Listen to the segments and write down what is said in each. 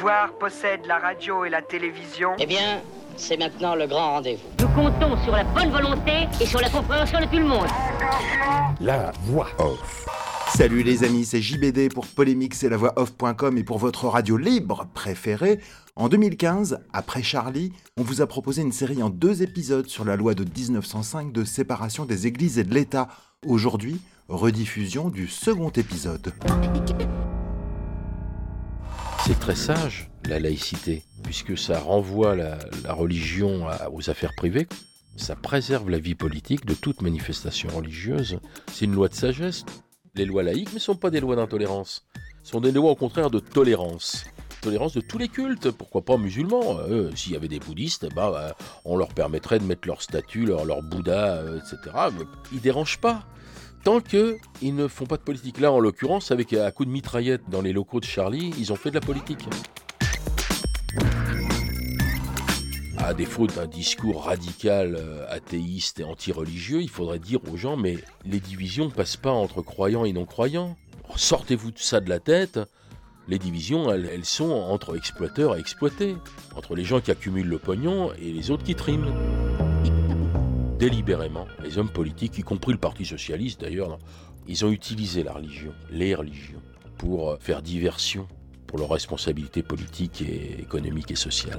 pouvoir possède la radio et la télévision. Eh bien, c'est maintenant le grand rendez-vous. Nous comptons sur la bonne volonté et sur la compréhension de tout le monde. La voix off. Salut les amis, c'est JBD pour Polémique, c'est la voix off.com et pour votre radio libre préférée. En 2015, après Charlie, on vous a proposé une série en 2 épisodes sur la loi de 1905 de séparation des églises et de l'État. Aujourd'hui, rediffusion du second épisode. C'est très sage, la laïcité, puisque ça renvoie la religion aux affaires privées. Ça préserve la vie politique de toute manifestation religieuse. C'est une loi de sagesse. Les lois laïques ne sont pas des lois d'intolérance. Ce sont des lois au contraire de tolérance. Tolérance de tous les cultes, pourquoi pas musulmans. S'il y avait des bouddhistes, on leur permettrait de mettre leur statue, leur Bouddha, etc. Mais ils ne dérangent pas. Tant qu'ils ne font pas de politique. Là, en l'occurrence, avec un coup de mitraillette dans les locaux de Charlie, ils ont fait de la politique. À défaut d'un discours radical, athéiste et anti-religieux, il faudrait dire aux gens, mais les divisions ne passent pas entre croyants et non-croyants. Sortez-vous de ça de la tête. Les divisions, elles sont entre exploiteurs et exploités, entre les gens qui accumulent le pognon et les autres qui triment. Délibérément, les hommes politiques, y compris le Parti Socialiste d'ailleurs, ils ont utilisé la religion, les religions, pour faire diversion pour leurs responsabilités politiques et économiques et sociales.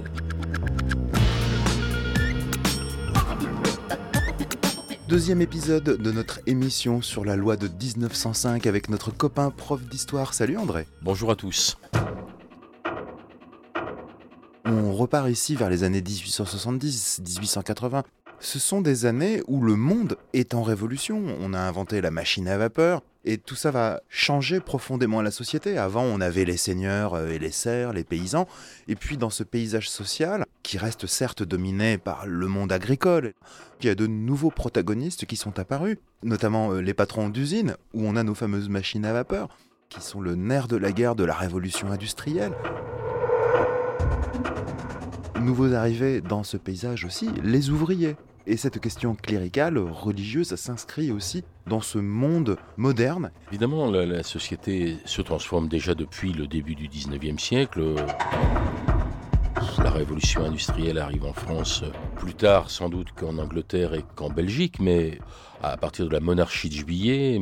Deuxième épisode de notre émission sur la loi de 1905 avec notre copain prof d'histoire. Salut André. Bonjour à tous. On repart ici vers les années 1870-1880. Ce sont des années où le monde est en révolution. On a inventé la machine à vapeur et tout ça va changer profondément la société. Avant, on avait les seigneurs et les serfs, les paysans. Et puis dans ce paysage social, qui reste certes dominé par le monde agricole, il y a de nouveaux protagonistes qui sont apparus, notamment les patrons d'usines, où on a nos fameuses machines à vapeur, qui sont le nerf de la guerre de la révolution industrielle. Nouveaux arrivés dans ce paysage aussi, les ouvriers. Et cette question cléricale, religieuse, s'inscrit aussi dans ce monde moderne. Évidemment, la société se transforme déjà depuis le début du 19e siècle. La révolution industrielle arrive en France plus tard, sans doute, qu'en Angleterre et qu'en Belgique, mais à partir de la monarchie de Juillet,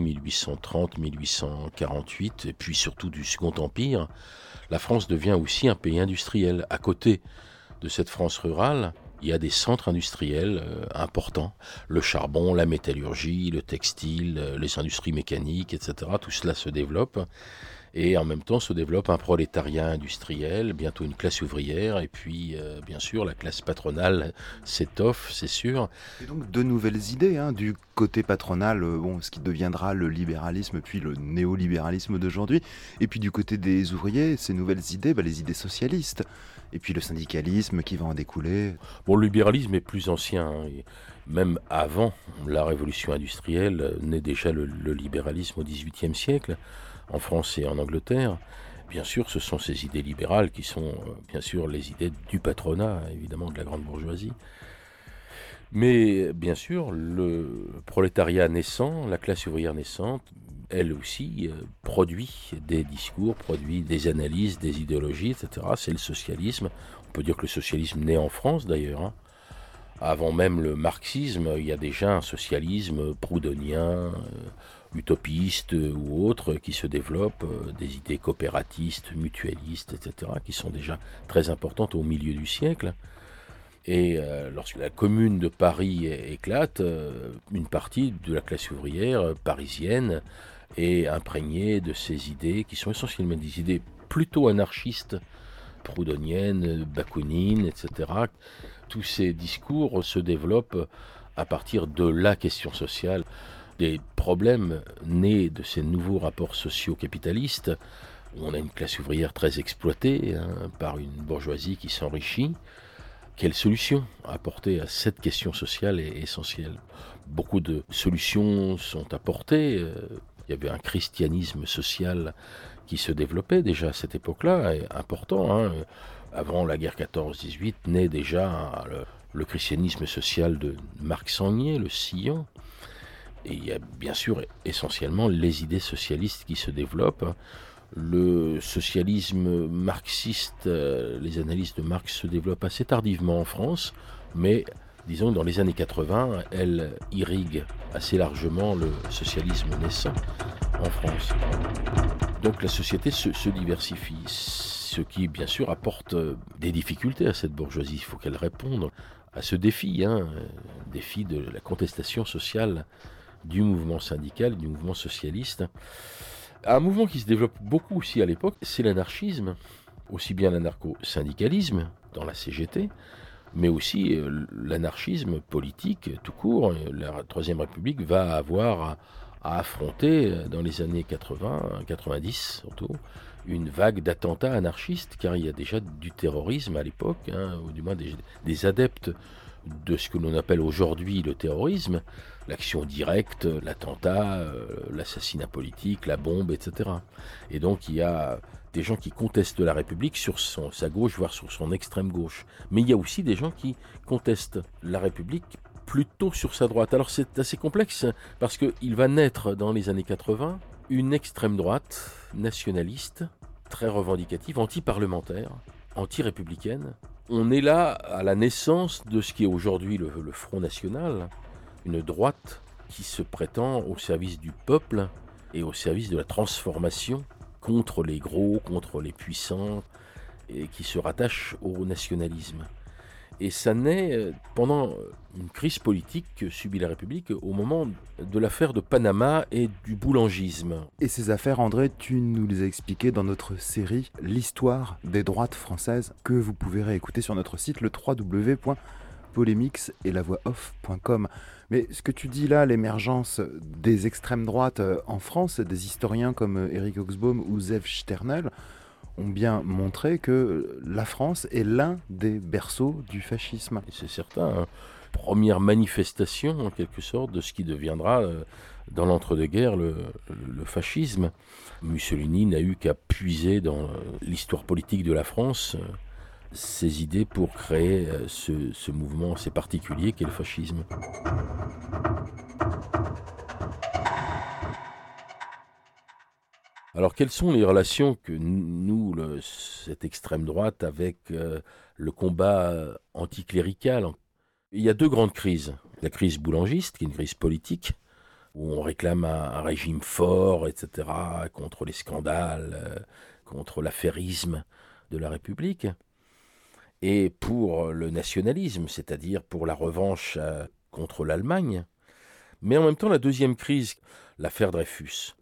1830-1848, et puis surtout du Second Empire, la France devient aussi un pays industriel. À côté de cette France rurale, il y a des centres industriels importants. Le charbon, la métallurgie, le textile, les industries mécaniques, etc. Tout cela se développe. Et en même temps se développe un prolétariat industriel, bientôt une classe ouvrière, et puis bien sûr la classe patronale s'étoffe, c'est sûr. Et donc de nouvelles idées du côté patronal, ce qui deviendra le libéralisme, puis le néolibéralisme d'aujourd'hui. Et puis du côté des ouvriers, ces nouvelles idées, les idées socialistes. Et puis le syndicalisme qui va en découler. Bon, le libéralisme est plus ancien. Même avant la révolution industrielle, naît déjà le libéralisme au XVIIIe siècle, en France et en Angleterre. Bien sûr, ce sont ces idées libérales qui sont, bien sûr, les idées du patronat, évidemment, de la grande bourgeoisie. Mais, bien sûr, le prolétariat naissant, la classe ouvrière naissante, elle aussi produit des discours, produit des analyses, des idéologies, etc. C'est le socialisme. On peut dire que le socialisme naît en France, d'ailleurs. Avant même le marxisme, il y a déjà un socialisme proudhonien, utopiste ou autre qui se développe, des idées coopératistes, mutualistes, etc., qui sont déjà très importantes au milieu du siècle. Et lorsque la commune de Paris éclate, une partie de la classe ouvrière parisienne est imprégnée de ces idées qui sont essentiellement des idées plutôt anarchistes, proudhoniennes, bakounines, etc. Tous ces discours se développent à partir de la question sociale, des problèmes nés de ces nouveaux rapports sociaux capitalistes, où on a une classe ouvrière très exploitée par une bourgeoisie qui s'enrichit. Quelle solution apporter à cette question sociale est essentielle. Beaucoup de solutions sont apportées. Il y avait un christianisme social qui se développait déjà à cette époque-là, important. Avant la guerre 14-18 naît déjà le christianisme social de Marc Sangnier, le Sillon. Et il y a bien sûr essentiellement les idées socialistes qui se développent. Le socialisme marxiste, les analyses de Marx se développent assez tardivement en France, mais disons que dans les années 80, elles irriguent assez largement le socialisme naissant en France. Donc la société se diversifie, ce qui bien sûr apporte des difficultés à cette bourgeoisie. Il faut qu'elle réponde à ce défi, défi de la contestation sociale du mouvement syndical, du mouvement socialiste. Un mouvement qui se développe beaucoup aussi à l'époque, c'est l'anarchisme, aussi bien l'anarcho-syndicalisme dans la CGT, mais aussi l'anarchisme politique tout court. La Troisième République va avoir à affronter dans les années 80, 90 surtout, une vague d'attentats anarchistes, car il y a déjà du terrorisme à l'époque, ou du moins des adeptes de ce que l'on appelle aujourd'hui le terrorisme, l'action directe, l'attentat, l'assassinat politique, la bombe, etc. Et donc il y a des gens qui contestent la République sur sa gauche, voire sur son extrême gauche. Mais il y a aussi des gens qui contestent la République plutôt sur sa droite. Alors c'est assez complexe, parce qu'il va naître dans les années 80 une extrême droite nationaliste, très revendicative, anti-parlementaire, anti-républicaine. On est là à la naissance de ce qui est aujourd'hui le Front National, une droite qui se prétend au service du peuple et au service de la transformation contre les gros, contre les puissants, et qui se rattache au nationalisme. Et ça naît pendant une crise politique que subit la République au moment de l'affaire de Panama et du boulangisme. Et ces affaires, André, tu nous les as expliquées dans notre série « L'histoire des droites françaises » que vous pouvez réécouter sur notre site, le www.polémix-et-la-voix-off.com. Mais ce que tu dis là, l'émergence des extrêmes droites en France, des historiens comme Éric Oxbohm ou Zev Sternel, ont bien montré que la France est l'un des berceaux du fascisme. Et c'est certain, première manifestation en quelque sorte de ce qui deviendra dans l'entre-deux-guerres le fascisme. Mussolini n'a eu qu'à puiser dans l'histoire politique de la France ses idées pour créer ce mouvement assez particulier qu'est le fascisme. Alors, quelles sont les relations que nous, cette extrême droite, avec le combat anticlérical? Il y a deux grandes crises. La crise boulangiste, qui est une crise politique, où on réclame un régime fort, etc., contre les scandales, contre l'affairisme de la République. Et pour le nationalisme, c'est-à-dire pour la revanche contre l'Allemagne. Mais en même temps, la deuxième crise, l'affaire Dreyfus.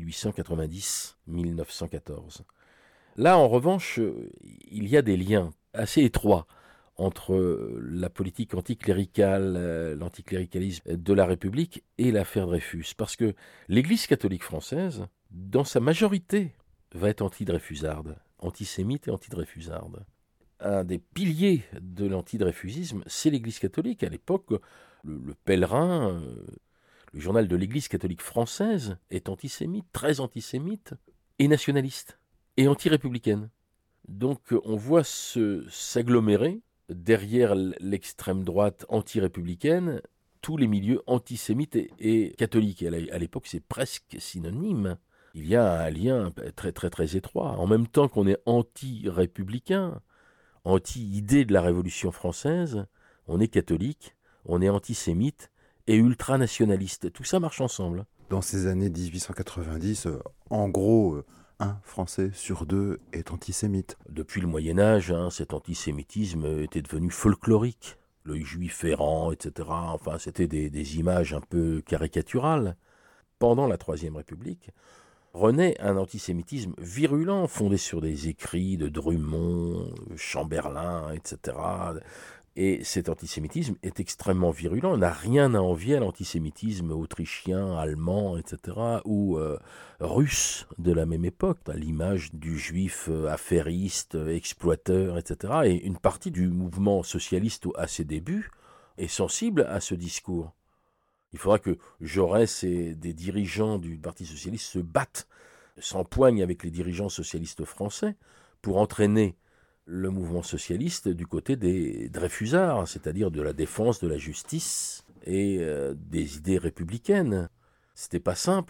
1890-1914. Là, en revanche, il y a des liens assez étroits entre la politique anticléricale, l'anticléricalisme de la République et l'affaire Dreyfus. Parce que l'Église catholique française, dans sa majorité, va être anti-dreyfusarde, antisémite et anti-dreyfusarde. Un des piliers de l'antidreyfusisme, c'est l'Église catholique. À l'époque, le Pèlerin... Le journal de l'Église catholique française est antisémite, très antisémite, et nationaliste, et anti-républicaine. Donc on voit s'agglomérer derrière l'extrême droite anti-républicaine tous les milieux antisémites et catholiques. Et à l'époque, c'est presque synonyme. Il y a un lien très très très étroit. En même temps qu'on est anti-républicain, anti-idée de la Révolution française, on est catholique, on est antisémite, et ultranationaliste. Tout ça marche ensemble. Dans ces années 1890, en gros, un Français sur deux est antisémite. Depuis le Moyen-Âge, cet antisémitisme était devenu folklorique. Le juif errant, etc. Enfin, c'était des images un peu caricaturales. Pendant la Troisième République, renaît un antisémitisme virulent, fondé sur des écrits de Drummond, Chamberlain, etc., Et cet antisémitisme est extrêmement virulent. On n'a rien à envier à l'antisémitisme autrichien, allemand, etc., ou russe de la même époque, à l'image du juif affairiste, exploiteur, etc. Et une partie du mouvement socialiste à ses débuts est sensible à ce discours. Il faudra que Jaurès et des dirigeants du Parti socialiste se battent, s'empoignent avec les dirigeants socialistes français pour entraîner le mouvement socialiste du côté des Dreyfusards, c'est-à-dire de la défense de la justice et des idées républicaines. C'était pas simple.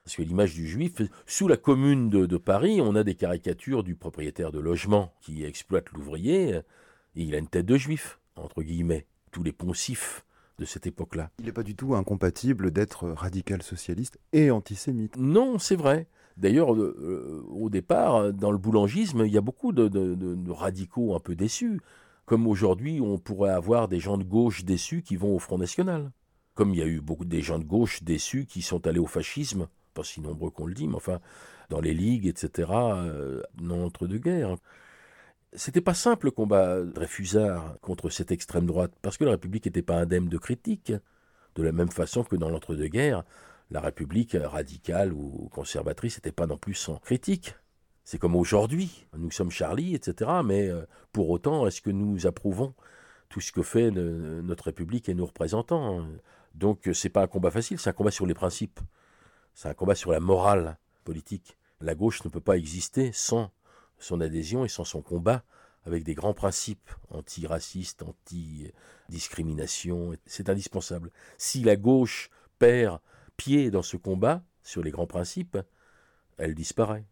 Parce que l'image du juif, sous la commune de Paris, on a des caricatures du propriétaire de logement qui exploite l'ouvrier, et il a une tête de juif, entre guillemets, tous les poncifs de cette époque-là. Il n'est pas du tout incompatible d'être radical socialiste et antisémite. Non, c'est vrai. D'ailleurs, au départ, dans le boulangisme, il y a beaucoup de radicaux un peu déçus. Comme aujourd'hui, on pourrait avoir des gens de gauche déçus qui vont au Front National. Comme il y a eu beaucoup des gens de gauche déçus qui sont allés au fascisme, pas si nombreux qu'on le dit, mais enfin, dans les ligues, etc., dans l'entre-deux-guerres. C'était pas simple le combat Dreyfusard contre cette extrême droite, parce que la République n'était pas indemne de critiques. De la même façon que dans l'entre-deux-guerres, la République radicale ou conservatrice n'était pas non plus sans critique. C'est comme aujourd'hui, nous sommes Charlie, etc., mais pour autant, est-ce que nous approuvons tout ce que fait notre République et nos représentants? Donc c'est pas un combat facile, c'est un combat sur les principes. C'est un combat sur la morale politique. La gauche ne peut pas exister sans son adhésion et sans son combat avec des grands principes anti-racistes, anti-discrimination. C'est indispensable. Si la gauche perd pied dans ce combat sur les grands principes, elle disparaît.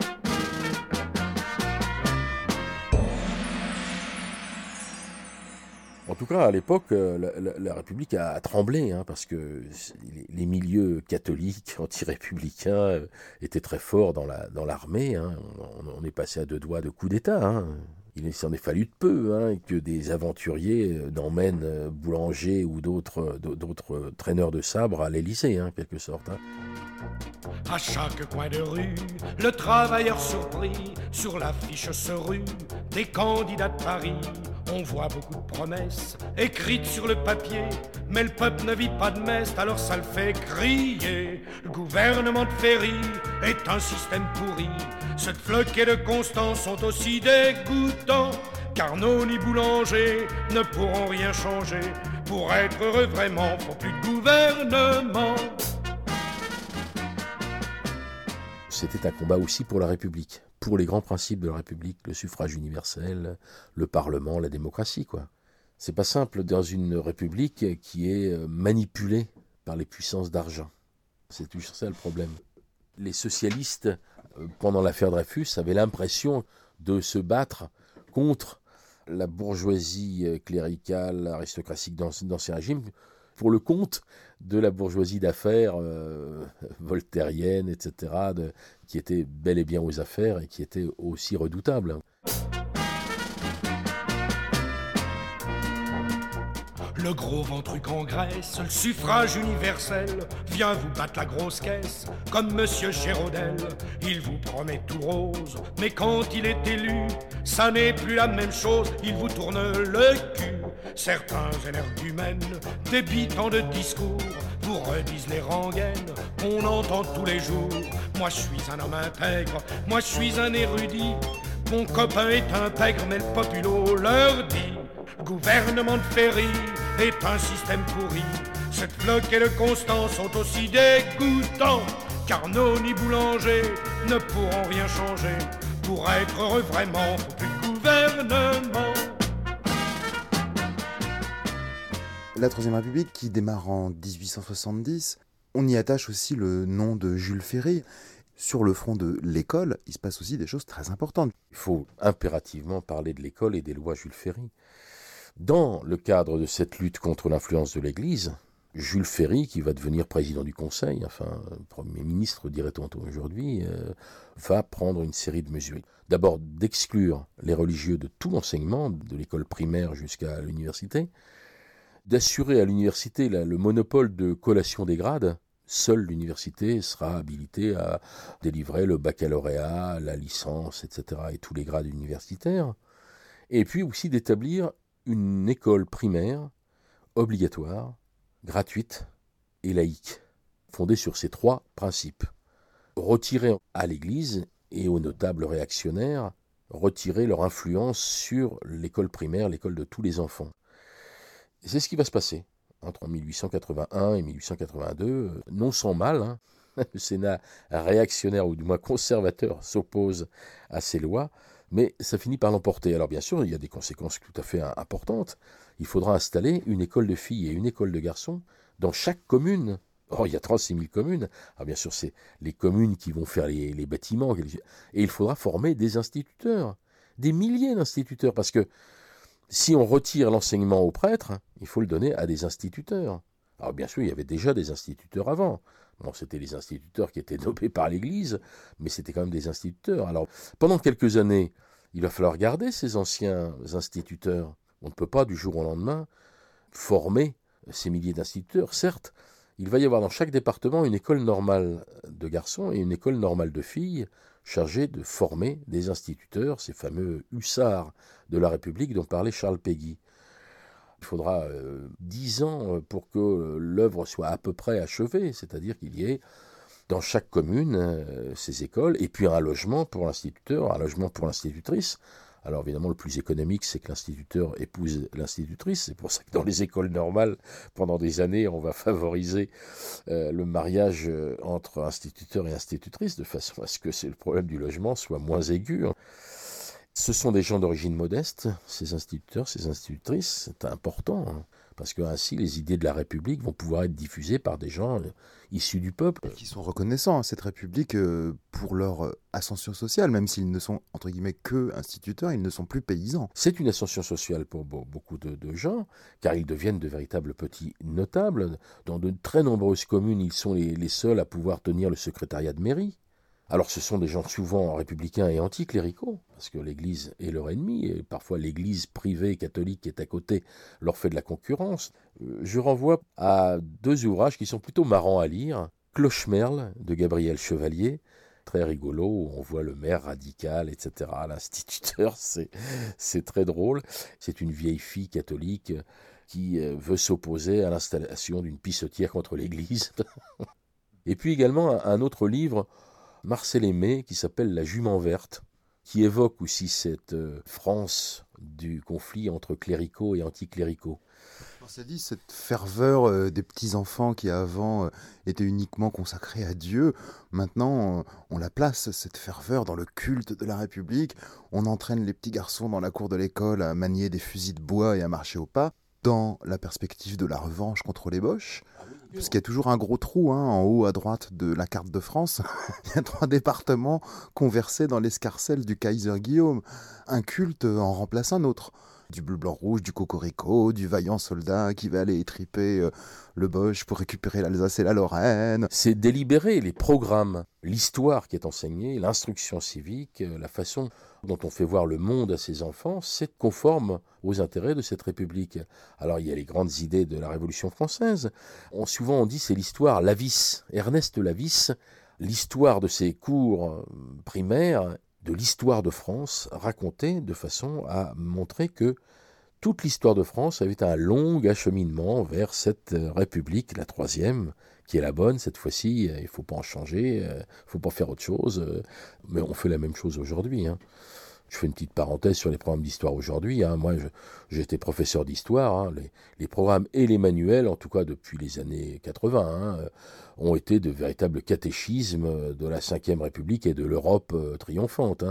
En tout cas, à l'époque, la République a tremblé, parce que les milieux catholiques, anti-républicains, étaient très forts dans l'armée. On est passé à 2 doigts de coup d'État. Il s'en est fallu de peu que des aventuriers n'emmènent Boulanger ou d'autres traîneurs de sabre à l'Élysée, en quelque sorte. À chaque coin de rue, le travailleur surpris, sur l'affiche se rue, des candidats de Paris. On voit beaucoup de promesses écrites sur le papier, mais le peuple ne vit pas de messe, alors ça le fait crier. Le gouvernement de Ferry est un système pourri. Cette Floch et de Constant sont aussi dégoûtants, Carnot ni Boulanger ne pourront rien changer. Pour être heureux vraiment, faut plus de gouvernement. C'était un combat aussi pour la République, pour les grands principes de la République, le suffrage universel, le Parlement, la démocratie, quoi. C'est pas simple dans une République qui est manipulée par les puissances d'argent. C'est toujours ça le problème. Les socialistes, pendant l'affaire Dreyfus, avaient l'impression de se battre contre la bourgeoisie cléricale, aristocratique d'Ancien Régime, pour le compte de la bourgeoisie d'affaires voltairienne, etc., qui était bel et bien aux affaires et qui était aussi redoutable. Le gros ventruc en Grèce, le suffrage universel vient vous battre la grosse caisse, comme Monsieur Géraudel. Il vous promet tout rose, mais quand il est élu, ça n'est plus la même chose, il vous tourne le cul. Certains énergumènes, débitant de discours, vous redisent les rengaines qu'on entend tous les jours. Moi je suis un homme intègre, moi je suis un érudit, mon copain est intègre, mais le populo leur dit: gouvernement de Ferry est un système pourri. Cette Floch et le Constant sont aussi dégoûtants. Carnot ni Boulanger ne pourront rien changer. Pour être heureux vraiment, faut plus de gouvernement. La Troisième République, qui démarre en 1870, on y attache aussi le nom de Jules Ferry. Sur le front de l'école, il se passe aussi des choses très importantes. Il faut impérativement parler de l'école et des lois Jules Ferry. Dans le cadre de cette lutte contre l'influence de l'Église, Jules Ferry, qui va devenir président du Conseil, enfin Premier ministre dirait-on aujourd'hui, va prendre une série de mesures. D'abord d'exclure les religieux de tout l'enseignement, de l'école primaire jusqu'à l'université, d'assurer à l'université le monopole de collation des grades. Seule l'université sera habilitée à délivrer le baccalauréat, la licence, etc., et tous les grades universitaires. Et puis aussi d'établir une école primaire obligatoire, gratuite et laïque, fondée sur ces 3 principes. Retirer à l'Église et aux notables réactionnaires, retirer leur influence sur l'école primaire, l'école de tous les enfants. Et c'est ce qui va se passer entre 1881 et 1882, non sans mal. Le Sénat réactionnaire, ou du moins conservateur, s'oppose à ces lois, mais ça finit par l'emporter. Alors bien sûr, il y a des conséquences tout à fait importantes. Il faudra installer une école de filles et une école de garçons dans chaque commune Or, il y a 36 000 communes. Alors, bien sûr, c'est les communes qui vont faire les bâtiments. Et il faudra former des instituteurs, des milliers d'instituteurs. Parce que si on retire l'enseignement aux prêtres, il faut le donner à des instituteurs. Alors, bien sûr, il y avait déjà des instituteurs avant. Bon, c'était les instituteurs qui étaient nommés par l'Église, mais c'était quand même des instituteurs. Alors, pendant quelques années, il va falloir garder ces anciens instituteurs. On ne peut pas, du jour au lendemain, former ces milliers d'instituteurs. Certes, il va y avoir dans chaque département une école normale de garçons et une école normale de filles chargée de former des instituteurs, ces fameux hussards de la République dont parlait Charles Péguy. Il faudra 10 ans pour que l'œuvre soit à peu près achevée, c'est-à-dire qu'il y ait dans chaque commune ces écoles, et puis un logement pour l'instituteur, un logement pour l'institutrice. Alors évidemment, le plus économique, c'est que l'instituteur épouse l'institutrice. C'est pour ça que dans les écoles normales, pendant des années, on va favoriser le mariage entre instituteur et institutrice, de façon à ce que le problème du logement soit moins aigu. Ce sont des gens d'origine modeste, ces instituteurs, ces institutrices, c'est important, parce que ainsi les idées de la République vont pouvoir être diffusées par des gens issus du peuple. Qui sont reconnaissants à cette République pour leur ascension sociale, même s'ils ne sont, entre guillemets, que instituteurs, ils ne sont plus paysans. C'est une ascension sociale pour beaucoup de gens, car ils deviennent de véritables petits notables. Dans de très nombreuses communes, ils sont les seuls à pouvoir tenir le secrétariat de mairie. Alors ce sont des gens souvent républicains et anticléricaux, parce que l'Église est leur ennemi, et parfois l'Église privée catholique qui est à côté leur fait de la concurrence. Je renvoie à 2 ouvrages qui sont plutôt marrants à lire. Clochemerle de Gabriel Chevalier, très rigolo, où on voit le maire radical, etc. L'instituteur, c'est très drôle. C'est une vieille fille catholique qui veut s'opposer à l'installation d'une pissotière contre l'Église. Et puis également un autre livre, Marcel Aimé, qui s'appelle La Jument verte, qui évoque aussi cette France du conflit entre cléricaux et anticléricaux. On s'est dit, cette ferveur des petits-enfants qui avant étaient uniquement consacrés à Dieu, maintenant on la place, cette ferveur, dans le culte de la République. On entraîne les petits garçons dans la cour de l'école à manier des fusils de bois et à marcher au pas, dans la perspective de la revanche contre les Boches. Parce qu'il y a toujours un gros trou en haut à droite de la carte de France. Il y a 3 départements conversés dans l'escarcelle du Kaiser Guillaume. Un culte en remplace un autre. Du bleu, blanc, rouge, du cocorico, du vaillant soldat qui va aller étriper le Boche pour récupérer l'Alsace et la Lorraine. C'est délibéré, les programmes, l'histoire qui est enseignée, l'instruction civique, la façon dont on fait voir le monde à ses enfants, c'est conforme aux intérêts de cette République. Alors il y a les grandes idées de la Révolution française. Souvent on dit c'est l'histoire Lavis, Ernest Lavis, l'histoire de ses cours primaires, de l'histoire de France, racontée de façon à montrer que toute l'histoire de France avait un long acheminement vers cette République, la 3e, qui est la bonne cette fois-ci. Il ne faut pas en changer, il ne faut pas faire autre chose. Mais on fait la même chose aujourd'hui. Je fais une petite parenthèse sur les programmes d'histoire aujourd'hui. Moi, j'étais professeur d'histoire. Les programmes et les manuels, en tout cas depuis les années 80, ont été de véritables catéchismes de la Ve République et de l'Europe triomphante.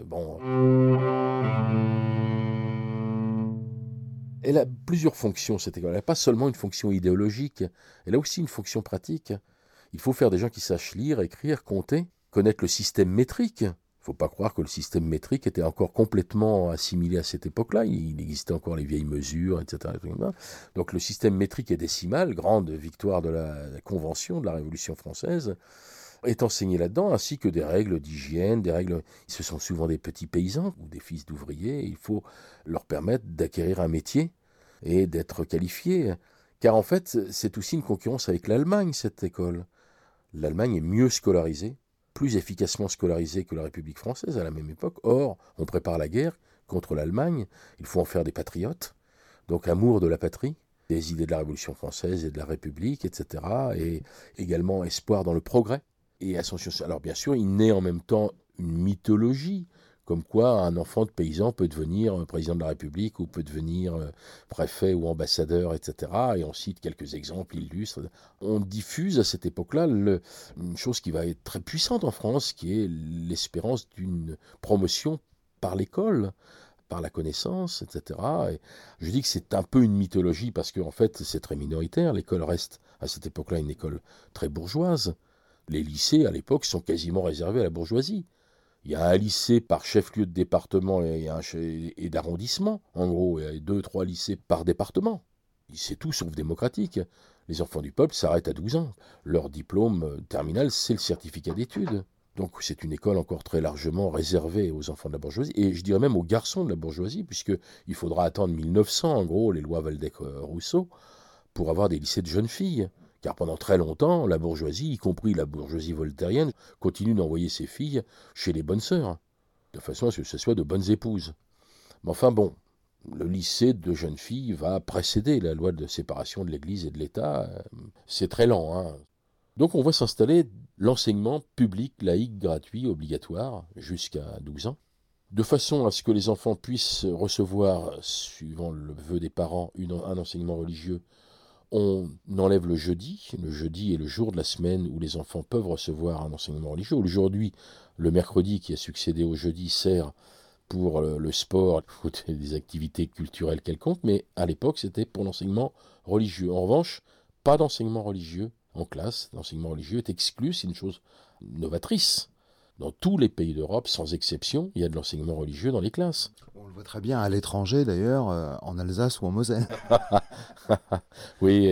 Elle a plusieurs fonctions, cette école. Elle n'a pas seulement une fonction idéologique, elle a aussi une fonction pratique. Il faut faire des gens qui sachent lire, écrire, compter, connaître le système métrique. Il ne faut pas croire que le système métrique était encore complètement assimilé à cette époque-là. Il existait encore les vieilles mesures, etc. Donc le système métrique et décimal, grande victoire de la Convention de la Révolution française, est enseigné là-dedans, ainsi que des règles d'hygiène, des règles... Ce sont souvent des petits paysans ou des fils d'ouvriers. Il faut leur permettre d'acquérir un métier et d'être qualifiés. Car en fait, c'est aussi une concurrence avec l'Allemagne, cette école. L'Allemagne est mieux scolarisée, plus efficacement scolarisée que la République française à la même époque. Or, on prépare la guerre contre l'Allemagne. Il faut en faire des patriotes. Donc, amour de la patrie, des idées de la Révolution française et de la République, etc. Et également espoir dans le progrès. Et ascension. Alors bien sûr, il naît en même temps une mythologie, comme quoi un enfant de paysan peut devenir président de la République ou peut devenir préfet ou ambassadeur, etc. Et on cite quelques exemples illustres. On diffuse à cette époque-là une chose qui va être très puissante en France, qui est l'espérance d'une promotion par l'école, par la connaissance, etc. Et je dis que c'est un peu une mythologie parce qu'en fait, c'est très minoritaire. L'école reste à cette époque-là une école très bourgeoise. Les lycées, à l'époque, sont quasiment réservés à la bourgeoisie. Il y a un lycée par chef-lieu de département et d'arrondissement. En gros, il y a 2-3 lycées par département. C'est tout sauf démocratique. Les enfants du peuple s'arrêtent à 12 ans. Leur diplôme terminal, c'est le certificat d'études. Donc c'est une école encore très largement réservée aux enfants de la bourgeoisie, et je dirais même aux garçons de la bourgeoisie, puisqu'il faudra attendre 1900, en gros, les lois Waldeck-Rousseau, pour avoir des lycées de jeunes filles. Car pendant très longtemps, la bourgeoisie, y compris la bourgeoisie voltairienne, continue d'envoyer ses filles chez les bonnes sœurs, de façon à ce que ce soit de bonnes épouses. Mais enfin bon, le lycée de jeunes filles va précéder la loi de séparation de l'Église et de l'État. C'est très lent, hein. Donc on voit s'installer l'enseignement public, laïque, gratuit, obligatoire, jusqu'à 12 ans, de façon à ce que les enfants puissent recevoir, suivant le vœu des parents, un enseignement religieux. On enlève le jeudi est le jour de la semaine où les enfants peuvent recevoir un enseignement religieux. Aujourd'hui, le mercredi qui a succédé au jeudi sert pour le sport ou des activités culturelles quelconques, mais à l'époque c'était pour l'enseignement religieux. En revanche, pas d'enseignement religieux en classe. L'enseignement religieux est exclu, c'est une chose novatrice. Dans tous les pays d'Europe, sans exception, il y a de l'enseignement religieux dans les classes. On le voit très bien à l'étranger d'ailleurs, en Alsace ou en Moselle. Oui,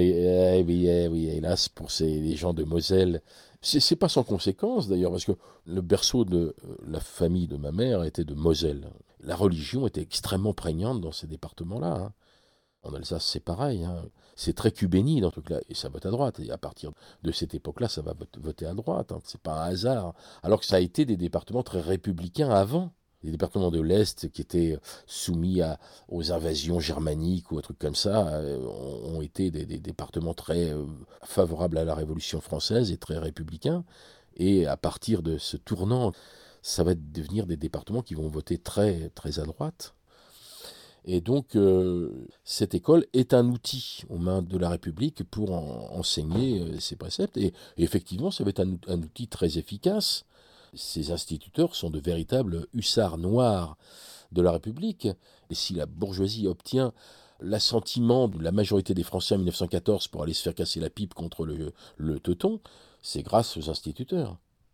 hélas, pour les gens de Moselle, c'est pas sans conséquence d'ailleurs, parce que le berceau de la famille de ma mère était de Moselle. La religion était extrêmement prégnante dans ces départements-là, hein. En Alsace, c'est pareil, hein. C'est très cubéni dans ce truc-là, et ça vote à droite. Et à partir de cette époque-là, ça va voter à droite, hein. C'est pas un hasard. Alors que ça a été des départements très républicains avant. Les départements de l'Est qui étaient soumis aux invasions germaniques ou à trucs comme ça ont été des départements très favorables à la Révolution française et très républicains. Et à partir de ce tournant, ça va devenir des départements qui vont voter très, très à droite. Et donc, cette école est un outil aux mains de la République pour enseigner ses préceptes. Et effectivement, ça va être un outil très efficace. Ces instituteurs sont de véritables hussards noirs de la République. Et si la bourgeoisie obtient l'assentiment de la majorité des Français en 1914 pour aller se faire casser la pipe contre le teuton, c'est grâce aux instituteurs.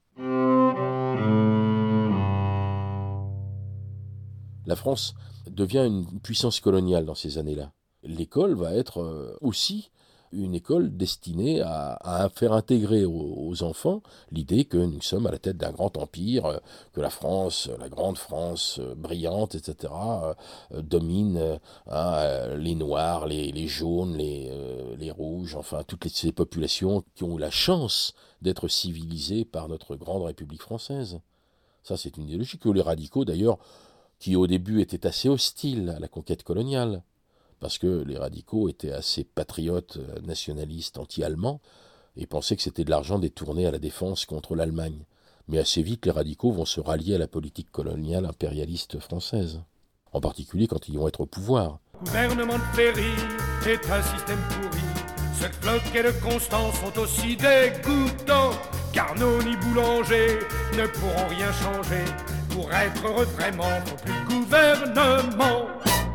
La France devient une puissance coloniale dans ces années-là. L'école va être aussi une école destinée à faire intégrer aux enfants l'idée que nous sommes à la tête d'un grand empire, que la France, la grande France brillante, etc., domine les Noirs, les Jaunes, les Rouges, enfin toutes ces populations qui ont eu la chance d'être civilisées par notre grande République française. Ça, c'est une idéologie que les radicaux, d'ailleurs, qui au début étaient assez hostiles à la conquête coloniale, parce que les radicaux étaient assez patriotes, nationalistes, anti-allemands, et pensaient que c'était de l'argent détourné à la défense contre l'Allemagne. Mais assez vite, les radicaux vont se rallier à la politique coloniale impérialiste française, en particulier quand ils vont être au pouvoir. Le gouvernement de Ferry est un système pourri. Ce Floch et le Constant sont aussi dégoûtants. Carnot ni Boulanger ne pourront rien changer. Pour être heureux vraiment, faut plus de gouvernement.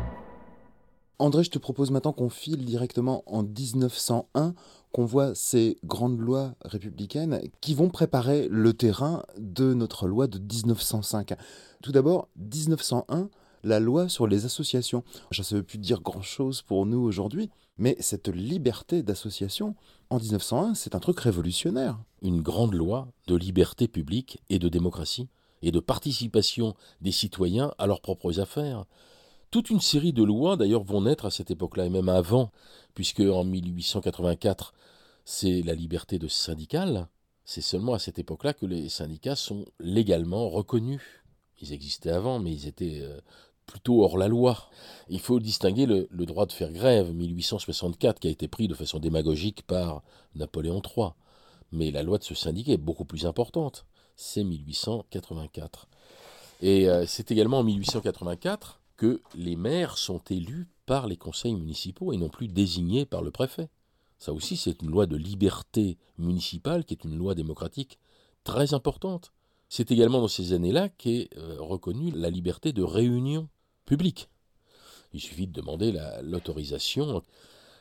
André, je te propose maintenant qu'on file directement en 1901, qu'on voit ces grandes lois républicaines qui vont préparer le terrain de notre loi de 1905. Tout d'abord, 1901, la loi sur les associations. Ça ne veut plus dire grand-chose pour nous aujourd'hui, mais cette liberté d'association, en 1901, c'est un truc révolutionnaire. Une grande loi de liberté publique et de démocratie, et de participation des citoyens à leurs propres affaires. Toute une série de lois, d'ailleurs, vont naître à cette époque-là, et même avant, puisque en 1884, c'est la liberté de syndicale. C'est seulement à cette époque-là que les syndicats sont légalement reconnus. Ils existaient avant, mais ils étaient plutôt hors la loi. Il faut distinguer le droit de faire grève, 1864, qui a été pris de façon démagogique par Napoléon III. Mais la loi de se syndiquer est beaucoup plus importante. C'est 1884. Et c'est également en 1884 que les maires sont élus par les conseils municipaux et non plus désignés par le préfet. Ça aussi, c'est une loi de liberté municipale qui est une loi démocratique très importante. C'est également dans ces années-là qu'est reconnue la liberté de réunion publique. Il suffit de demander l'autorisation.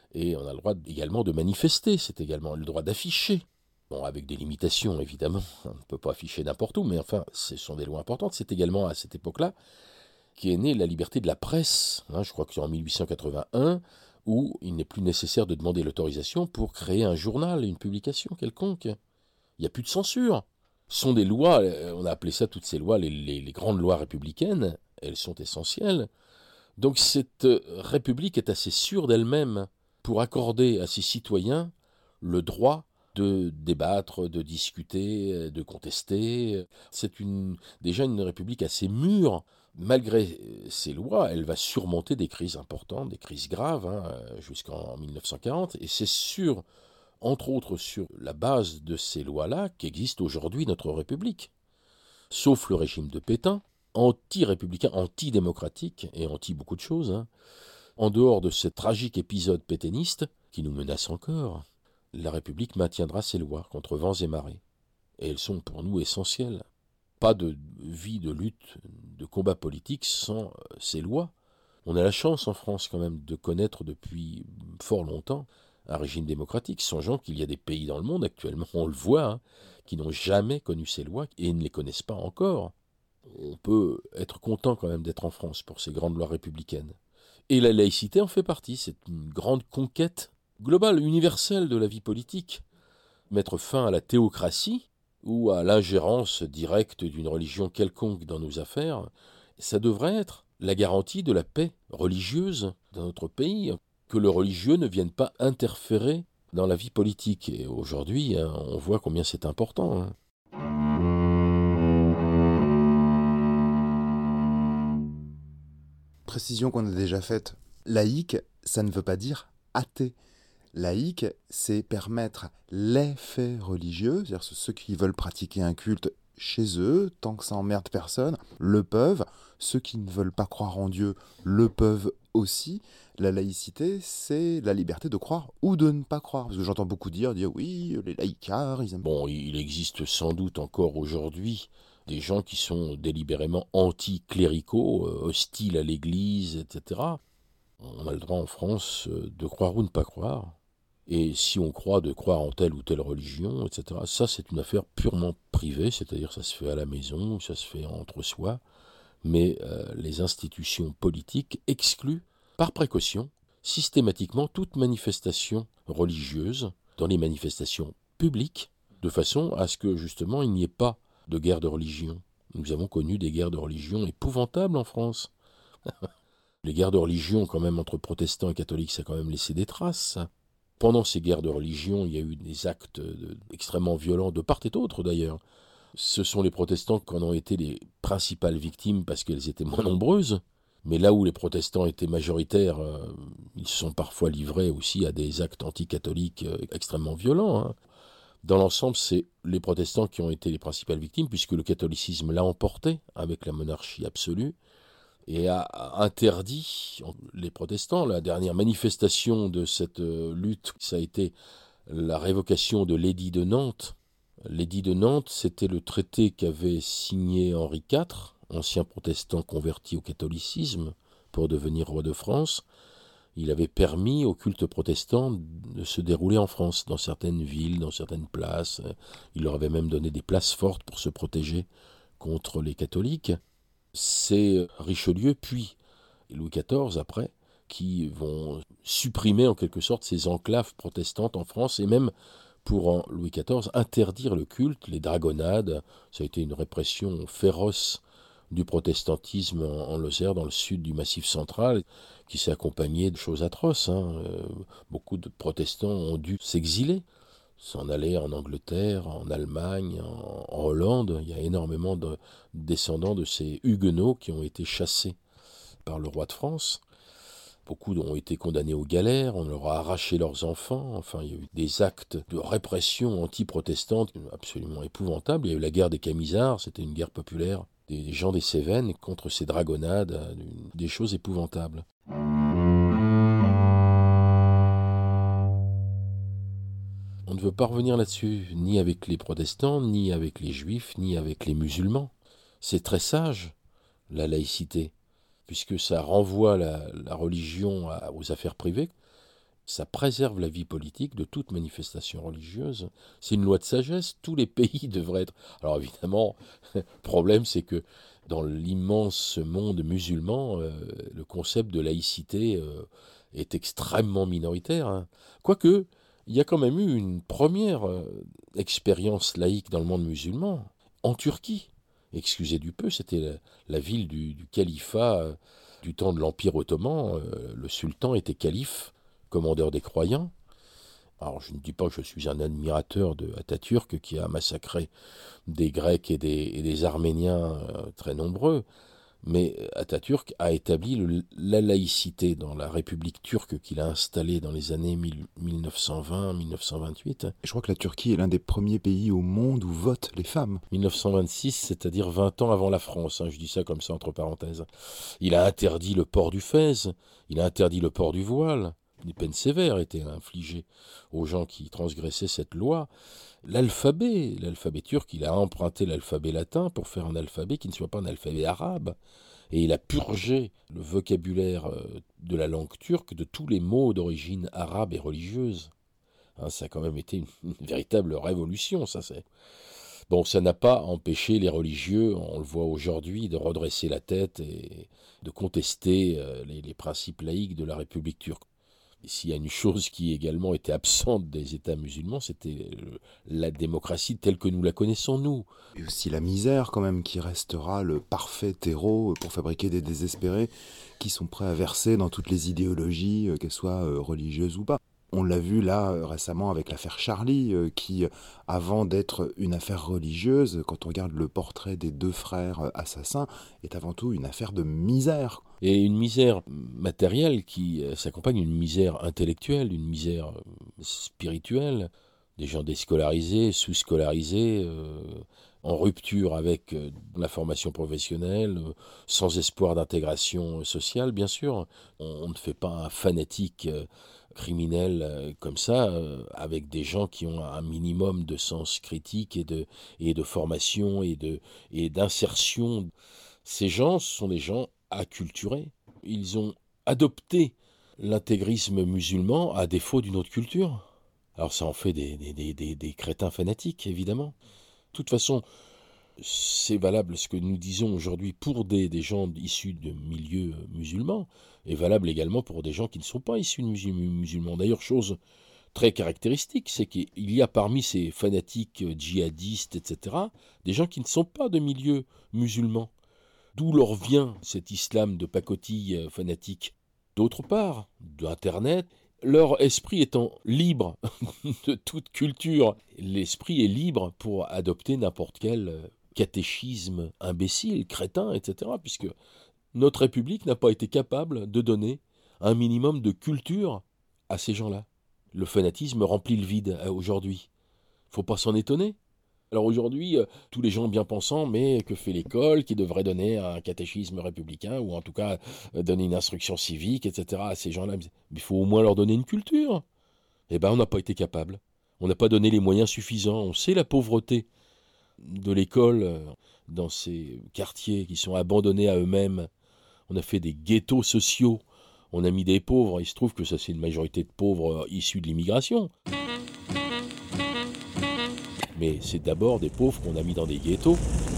Et on a le droit également de manifester, c'est également le droit d'afficher. Bon, avec des limitations, évidemment, on ne peut pas afficher n'importe où, mais enfin, ce sont des lois importantes. C'est également à cette époque-là qu'est née la liberté de la presse. Je crois que c'est en 1881, où il n'est plus nécessaire de demander l'autorisation pour créer un journal, une publication quelconque. Il n'y a plus de censure. Ce sont des lois, on a appelé ça toutes ces lois, les grandes lois républicaines, elles sont essentielles. Donc cette République est assez sûre d'elle-même pour accorder à ses citoyens le droit de débattre, de discuter, de contester. C'est déjà une République assez mûre. Malgré ces lois, elle va surmonter des crises importantes, des crises graves, jusqu'en 1940. Et c'est sûr, entre autres sur la base de ces lois-là, qu'existe aujourd'hui notre République. Sauf le régime de Pétain, anti-républicain, anti-démocratique et anti-beaucoup de choses. En dehors de ce tragique épisode pétainiste qui nous menace encore, la République maintiendra ses lois contre vents et marées. Et elles sont pour nous essentielles. Pas de vie, de lutte, de combat politique sans ces lois. On a la chance en France quand même de connaître depuis fort longtemps un régime démocratique, songeant qu'il y a des pays dans le monde actuellement, on le voit, qui n'ont jamais connu ces lois et ne les connaissent pas encore. On peut être content quand même d'être en France pour ces grandes lois républicaines. Et la laïcité en fait partie, c'est une grande conquête globale, universelle de la vie politique. Mettre fin à la théocratie ou à l'ingérence directe d'une religion quelconque dans nos affaires, ça devrait être la garantie de la paix religieuse dans notre pays, que le religieux ne vienne pas interférer dans la vie politique. Et aujourd'hui, on voit combien c'est important. Précision qu'on a déjà faite. Laïque, ça ne veut pas dire athée. Laïque, c'est permettre les faits religieux, c'est-à-dire ceux qui veulent pratiquer un culte chez eux, tant que ça emmerde personne, le peuvent. Ceux qui ne veulent pas croire en Dieu le peuvent aussi. La laïcité, c'est la liberté de croire ou de ne pas croire. Parce que j'entends beaucoup dire oui, les laïcards, ils aiment... Bon, il existe sans doute encore aujourd'hui des gens qui sont délibérément anti-cléricaux, hostiles à l'Église, etc. On a le droit en France de croire ou ne pas croire. Et si on croit, de croire en telle ou telle religion, etc. Ça, c'est une affaire purement privée, c'est-à-dire ça se fait à la maison, ça se fait entre soi. Mais les institutions politiques excluent, par précaution, systématiquement toute manifestation religieuse dans les manifestations publiques, de façon à ce que, justement, il n'y ait pas de guerre de religion. Nous avons connu des guerres de religion épouvantables en France. Les guerres de religion, quand même, entre protestants et catholiques, ça a quand même laissé des traces. Pendant ces guerres de religion, il y a eu des actes extrêmement violents, de part et d'autre d'ailleurs. Ce sont les protestants qui en ont été les principales victimes parce qu'elles étaient moins nombreuses. Mais là où les protestants étaient majoritaires, ils se sont parfois livrés aussi à des actes anticatholiques extrêmement violents. Dans l'ensemble, c'est les protestants qui ont été les principales victimes, puisque le catholicisme l'a emporté avec la monarchie absolue et a interdit les protestants. La dernière manifestation de cette lutte, ça a été la révocation de l'édit de Nantes. L'édit de Nantes, c'était le traité qu'avait signé Henri IV, ancien protestant converti au catholicisme, pour devenir roi de France. Il avait permis au culte protestant de se dérouler en France, dans certaines villes, dans certaines places. Il leur avait même donné des places fortes pour se protéger contre les catholiques. C'est Richelieu, puis Louis XIV, après, qui vont supprimer en quelque sorte ces enclaves protestantes en France, et même, pour Louis XIV, interdire le culte, les dragonnades. Ça a été une répression féroce du protestantisme en Lozère, dans le sud du Massif central, qui s'est accompagnée de choses atroces. Beaucoup de protestants ont dû s'exiler, s'en aller en Angleterre, en Allemagne, en Hollande. Il y a énormément de descendants de ces huguenots qui ont été chassés par le roi de France. Beaucoup ont été condamnés aux galères, on leur a arraché leurs enfants. Enfin, il y a eu des actes de répression anti-protestante absolument épouvantables. Il y a eu la guerre des Camisards, c'était une guerre populaire des gens des Cévennes contre ces dragonnades, des choses épouvantables. On ne veut pas revenir là-dessus, ni avec les protestants, ni avec les juifs, ni avec les musulmans. C'est très sage, la laïcité, puisque ça renvoie la religion aux affaires privées, Ça préserve la vie politique de toute manifestation religieuse. C'est une loi de sagesse, tous les pays devraient être... Alors évidemment, le problème c'est que dans l'immense monde musulman, le concept de laïcité est extrêmement minoritaire, hein. Quoique, il y a quand même eu une première expérience laïque dans le monde musulman, en Turquie. Excusez du peu, c'était la ville du califat du temps de l'Empire ottoman. Le sultan était calife, commandeur des croyants. Alors je ne dis pas que je suis un admirateur de Atatürk qui a massacré des Grecs et des Arméniens très nombreux, mais Atatürk a établi la laïcité dans la République turque qu'il a installée dans les années 1920-1928. Je crois que la Turquie est l'un des premiers pays au monde où votent les femmes. 1926, c'est-à-dire 20 ans avant la France, hein, je dis ça comme ça entre parenthèses. Il a interdit le port du fez, il a interdit le port du voile. Des peines sévères étaient infligées aux gens qui transgressaient cette loi. L'alphabet turc, il a emprunté l'alphabet latin pour faire un alphabet qui ne soit pas un alphabet arabe. Et il a purgé le vocabulaire de la langue turque de tous les mots d'origine arabe et religieuse. Hein, ça a quand même été une véritable révolution, ça c'est. Bon, ça n'a pas empêché les religieux, on le voit aujourd'hui, de redresser la tête et de contester les principes laïques de la République turque. Et s'il y a une chose qui également était absente des États musulmans, c'était la démocratie telle que nous la connaissons, nous. Et aussi la misère, quand même, qui restera le parfait terreau pour fabriquer des désespérés qui sont prêts à verser dans toutes les idéologies, qu'elles soient religieuses ou pas. On l'a vu là récemment avec l'affaire Charlie, qui, avant d'être une affaire religieuse, quand on regarde le portrait des 2 frères assassins, est avant tout une affaire de misère. Et une misère matérielle qui s'accompagne d'une misère intellectuelle, d'une misère spirituelle, des gens déscolarisés, sous-scolarisés, en rupture avec la formation professionnelle, sans espoir d'intégration sociale, bien sûr. On ne fait pas un fanatique criminel comme ça, avec des gens qui ont un minimum de sens critique et de formation et d'insertion. Ces gens sont des gens acculturés. Ils ont adopté l'intégrisme musulman à défaut d'une autre culture. Alors ça en fait des crétins fanatiques, évidemment. De toute façon, c'est valable ce que nous disons aujourd'hui pour des gens issus de milieux musulmans, et valable également pour des gens qui ne sont pas issus de musulmans. D'ailleurs, chose très caractéristique, c'est qu'il y a parmi ces fanatiques djihadistes, etc., des gens qui ne sont pas de milieux musulmans. D'où leur vient cet islam de pacotille fanatique? D'autre part, d'Internet, leur esprit étant libre de toute culture, l'esprit est libre pour adopter n'importe quel catéchisme imbécile, crétin, etc., puisque notre République n'a pas été capable de donner un minimum de culture à ces gens-là. Le fanatisme remplit le vide aujourd'hui. Faut pas s'en étonner. Alors aujourd'hui, tous les gens bien pensants, mais que fait l'école, qui devrait donner un catéchisme républicain, ou en tout cas donner une instruction civique, etc. à ces gens-là. Mais il faut au moins leur donner une culture. Eh bien, on n'a pas été capable. On n'a pas donné les moyens suffisants. On sait la pauvreté de l'école dans ces quartiers qui sont abandonnés à eux-mêmes. On a fait des ghettos sociaux. On a mis des pauvres. Il se trouve que ça, c'est une majorité de pauvres issus de l'immigration. Mais c'est d'abord des pauvres qu'on a mis dans des ghettos.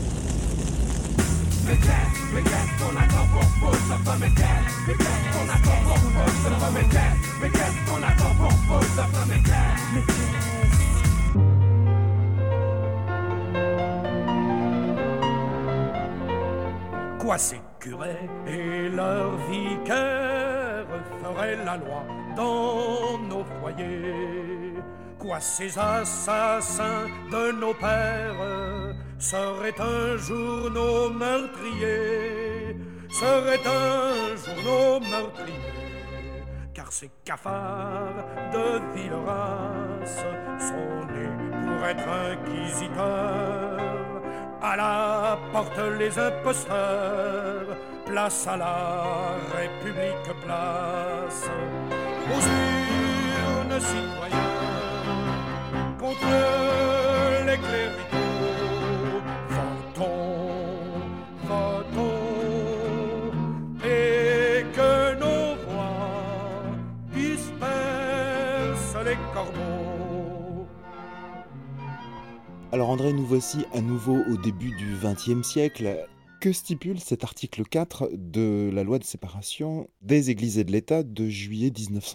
Quoi ces curés et leurs vicaires feraient la loi dans nos foyers? Quoi ces assassins de nos pères seraient un jour nos meurtriers, seraient un jour nos meurtriers? Car ces cafards de vile race sont nés pour être inquisiteurs. À la porte les imposteurs, place à la République, place aux urnes citoyens. Contre les cléricaux, votons, et que nos voix dispersent André, nous voici à nouveau au début du XXe siècle. Que stipule cet article 4 de la loi de séparation des églises et de l'État de juillet 1905 ?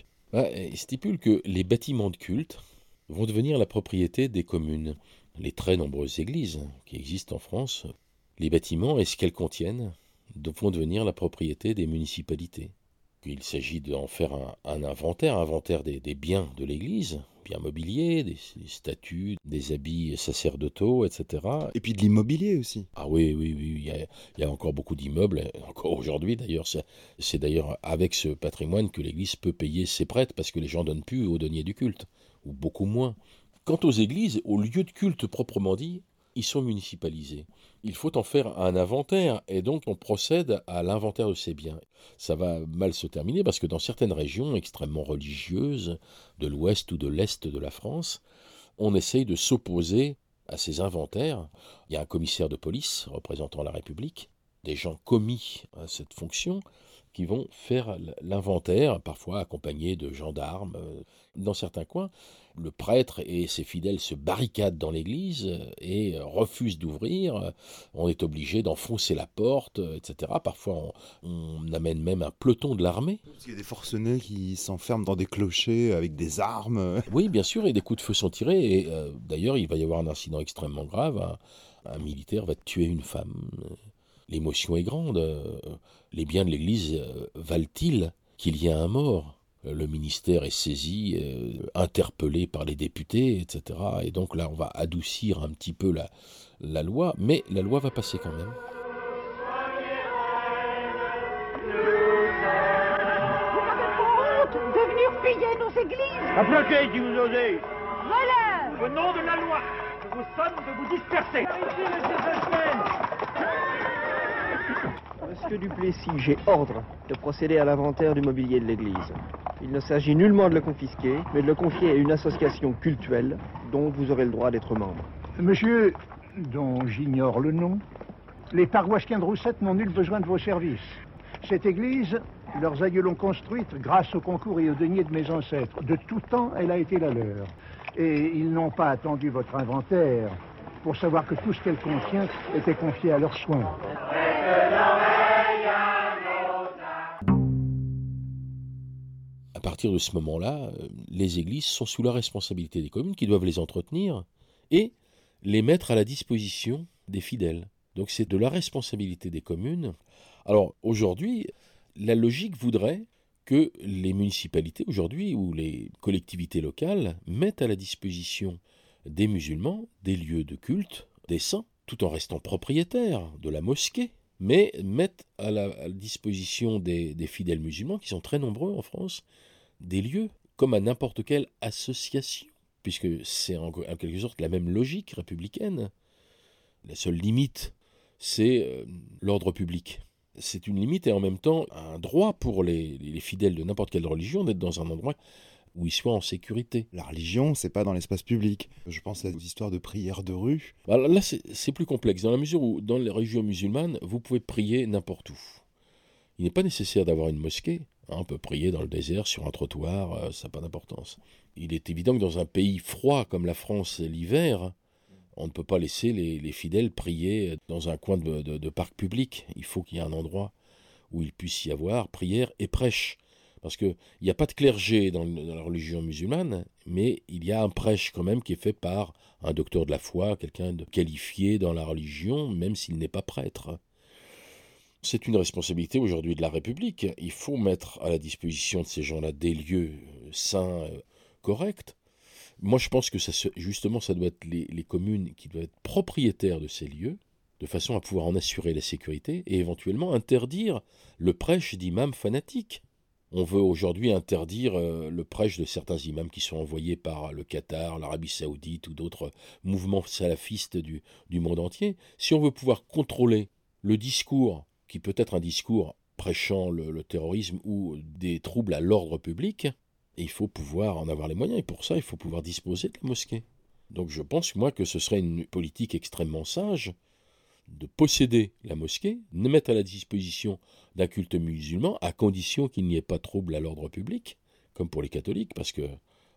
Il stipule que les bâtiments de culte vont devenir la propriété des communes. Les très nombreuses églises qui existent en France, les bâtiments et ce qu'elles contiennent vont devenir la propriété des municipalités. Il s'agit d'en faire un inventaire des biens de l'église, biens mobiliers, des statues, des habits sacerdotaux, etc. Et puis de l'immobilier aussi. Ah oui, il y a encore beaucoup d'immeubles, encore aujourd'hui d'ailleurs. C'est d'ailleurs avec ce patrimoine que l'église peut payer ses prêtres, parce que les gens ne donnent plus aux deniers du culte, ou beaucoup moins. Quant aux églises, aux lieux de culte proprement dit, ils sont municipalisés. Il faut en faire un inventaire, et donc on procède à l'inventaire de ces biens. Ça va mal se terminer, parce que dans certaines régions extrêmement religieuses, de l'ouest ou de l'est de la France, on essaye de s'opposer à ces inventaires. Il y a un commissaire de police représentant la République, des gens commis à cette fonction, qui vont faire l'inventaire, parfois accompagnés de gendarmes. Dans certains coins, le prêtre et ses fidèles se barricadent dans l'église et refusent d'ouvrir. On est obligé d'enfoncer la porte, etc. Parfois, on amène même un peloton de l'armée. Il y a des forcenés qui s'enferment dans des clochers avec des armes. Oui, bien sûr, et des coups de feu sont tirés. Et d'ailleurs, il va y avoir un incident extrêmement grave. Un militaire va tuer une femme. L'émotion est grande. Les biens de l'Église valent-ils qu'il y ait un mort ? Le ministère est saisi, interpellé par les députés, etc. Et donc là, on va adoucir un petit peu la loi, mais la loi va passer quand même. Vous n'avez pas honte de venir piller nos églises ? Applaquez qui vous osez. Voilà. Au nom de la loi, je vous somme de vous disperser. Ici, monsieur Felsen. Monsieur Duplessis, j'ai ordre de procéder à l'inventaire du mobilier de l'église. Il ne s'agit nullement de le confisquer, mais de le confier à une association cultuelle dont vous aurez le droit d'être membre. Monsieur, dont j'ignore le nom, les paroissiens de Roussette n'ont nul besoin de vos services. Cette église, leurs aïeux l'ont construite grâce au concours et aux deniers de mes ancêtres. De tout temps, elle a été la leur. Et ils n'ont pas attendu votre inventaire pour savoir que tout ce qu'elle contient était confié à leurs soins. À partir de ce moment-là, les églises sont sous la responsabilité des communes qui doivent les entretenir et les mettre à la disposition des fidèles. Donc c'est de la responsabilité des communes. Alors aujourd'hui, la logique voudrait que les municipalités aujourd'hui ou les collectivités locales mettent à la disposition des musulmans des lieux de culte décents, tout en restant propriétaires de la mosquée, mais mettent à la disposition des fidèles musulmans, qui sont très nombreux en France, des lieux comme à n'importe quelle association, puisque c'est en quelque sorte la même logique républicaine. La seule limite, c'est l'ordre public. C'est une limite et en même temps un droit pour les fidèles de n'importe quelle religion d'être dans un endroit où ils soient en sécurité. La religion, c'est pas dans l'espace public. Je pense aux histoires de prières de rue. Alors là, c'est plus complexe, dans la mesure où, dans les religions musulmanes, vous pouvez prier n'importe où. Il n'est pas nécessaire d'avoir une mosquée. On peut prier dans le désert, sur un trottoir, ça n'a pas d'importance. Il est évident que dans un pays froid comme la France l'hiver, on ne peut pas laisser les fidèles prier dans un coin de parc public. Il faut qu'il y ait un endroit où il puisse y avoir prière et prêche. Parce qu'il n'y a pas de clergé dans la religion musulmane, mais il y a un prêche quand même qui est fait par un docteur de la foi, quelqu'un de qualifié dans la religion, même s'il n'est pas prêtre. C'est une responsabilité aujourd'hui de la République. Il faut mettre à la disposition de ces gens-là des lieux sains, corrects. Moi, je pense que justement, ça doit être les communes qui doivent être propriétaires de ces lieux, de façon à pouvoir en assurer la sécurité et éventuellement interdire le prêche d'imams fanatiques. On veut aujourd'hui interdire le prêche de certains imams qui sont envoyés par le Qatar, l'Arabie Saoudite ou d'autres mouvements salafistes du monde entier. Si on veut pouvoir contrôler le discours, qui peut être un discours prêchant le terrorisme ou des troubles à l'ordre public, il faut pouvoir en avoir les moyens. Et pour ça, il faut pouvoir disposer de la mosquée. Donc je pense, moi, que ce serait une politique extrêmement sage de posséder la mosquée, de mettre à la disposition d'un culte musulman, à condition qu'il n'y ait pas de trouble à l'ordre public, comme pour les catholiques, parce que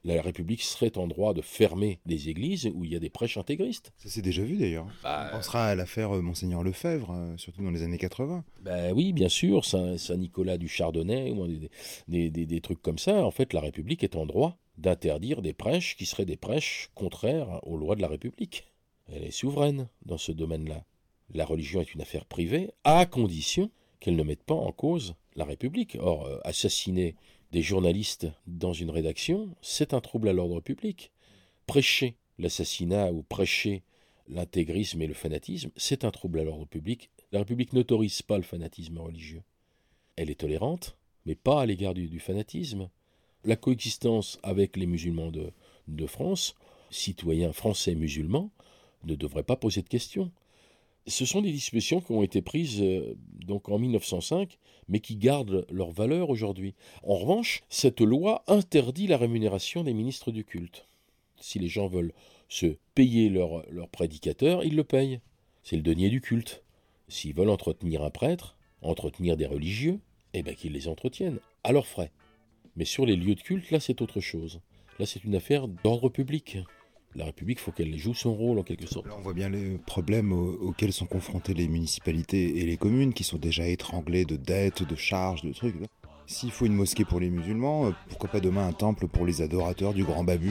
la République serait en droit de fermer des églises où il y a des prêches intégristes. Ça s'est déjà vu d'ailleurs. On pensera à l'affaire Monseigneur Lefebvre, surtout dans les années 80. Oui, bien sûr, Saint-Nicolas du Chardonnay, ou des trucs comme ça. En fait, la République est en droit d'interdire des prêches qui seraient des prêches contraires aux lois de la République. Elle est souveraine dans ce domaine-là. La religion est une affaire privée, à condition qu'elle ne mette pas en cause la République. Or, assassiner des journalistes dans une rédaction, c'est un trouble à l'ordre public. Prêcher l'assassinat ou prêcher l'intégrisme et le fanatisme, c'est un trouble à l'ordre public. La République n'autorise pas le fanatisme religieux. Elle est tolérante, mais pas à l'égard du fanatisme. La coexistence avec les musulmans de France, citoyens français musulmans, ne devrait pas poser de questions. Ce sont des dispositions qui ont été prises donc en 1905, mais qui gardent leur valeur aujourd'hui. En revanche, cette loi interdit la rémunération des ministres du culte. Si les gens veulent se payer leur prédicateur, ils le payent. C'est le denier du culte. S'ils veulent entretenir un prêtre, entretenir des religieux, qu'ils les entretiennent, à leurs frais. Mais sur les lieux de culte, là c'est autre chose. Là c'est une affaire d'ordre public. La République, il faut qu'elle joue son rôle en quelque sorte. Là, on voit bien les problèmes auxquels sont confrontées les municipalités et les communes, qui sont déjà étranglées de dettes, de charges, de trucs. S'il faut une mosquée pour les musulmans, pourquoi pas demain un temple pour les adorateurs du grand Babu ?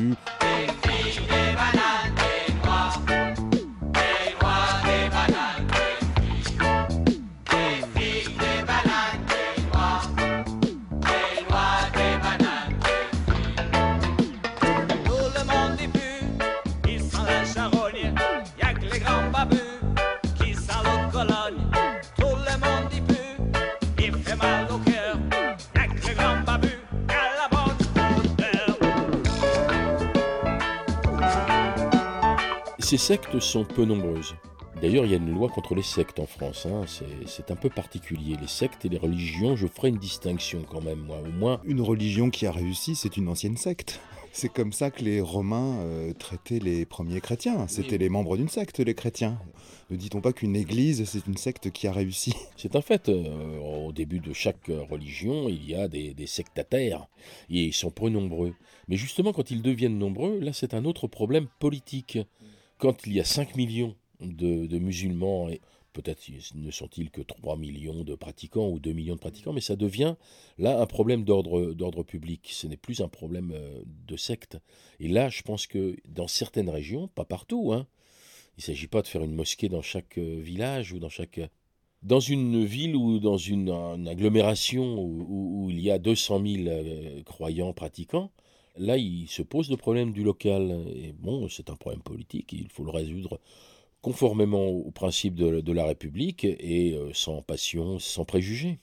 Ces sectes sont peu nombreuses. D'ailleurs, il y a une loi contre les sectes en France. C'est un peu particulier. Les sectes et les religions, je ferai une distinction quand même, moi, au moins. Une religion qui a réussi, c'est une ancienne secte. C'est comme ça que les Romains traitaient les premiers chrétiens. C'était les membres d'une secte, les chrétiens. Ne dit-on pas qu'une église, c'est une secte qui a réussi ? C'est un fait. Au début de chaque religion, il y a des sectataires. Et ils sont peu nombreux. Mais justement, quand ils deviennent nombreux, là, c'est un autre problème politique. Quand il y a 5 millions de musulmans, et peut-être ne sont-ils que 3 millions de pratiquants ou 2 millions de pratiquants, mais ça devient là un problème d'ordre public. Ce n'est plus un problème de secte. Et là, je pense que dans certaines régions, pas partout, il ne s'agit pas de faire une mosquée dans chaque village ou dans une ville ou dans une agglomération où il y a 200 000 croyants pratiquants. Là, il se pose le problème du local. Et bon, c'est un problème politique. Il faut le résoudre conformément aux principes de la République et sans passion, sans préjugés.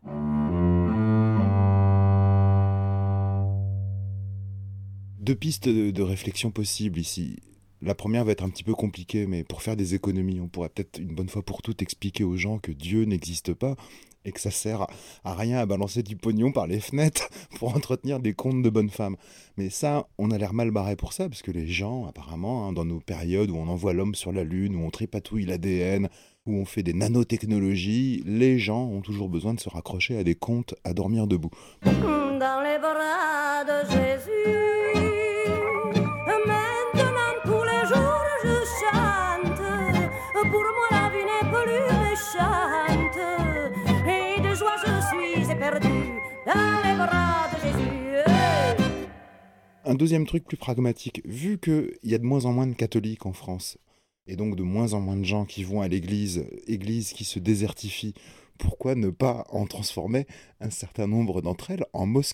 Deux pistes de réflexion possibles ici. La première va être un petit peu compliquée, mais pour faire des économies, on pourrait peut-être une bonne fois pour toutes expliquer aux gens que Dieu n'existe pas et que ça sert à rien à balancer du pognon par les fenêtres pour entretenir des contes de bonnes femmes. Mais ça, on a l'air mal barré pour ça, parce que les gens, apparemment, dans nos périodes où on envoie l'homme sur la Lune, où on tripatouille l'ADN, où on fait des nanotechnologies, les gens ont toujours besoin de se raccrocher à des contes à dormir debout. Dans les bras de Jésus, maintenant tous les jours je chante, pour moi la vie n'est plus méchante, et de joie je suis éperdu dans les bras de Jésus. Un deuxième truc plus pragmatique, vu qu'il y a de moins en moins de catholiques en France, et donc de moins en moins de gens qui vont à l'église qui se désertifie, pourquoi ne pas en transformer un certain nombre d'entre elles en mosquées ?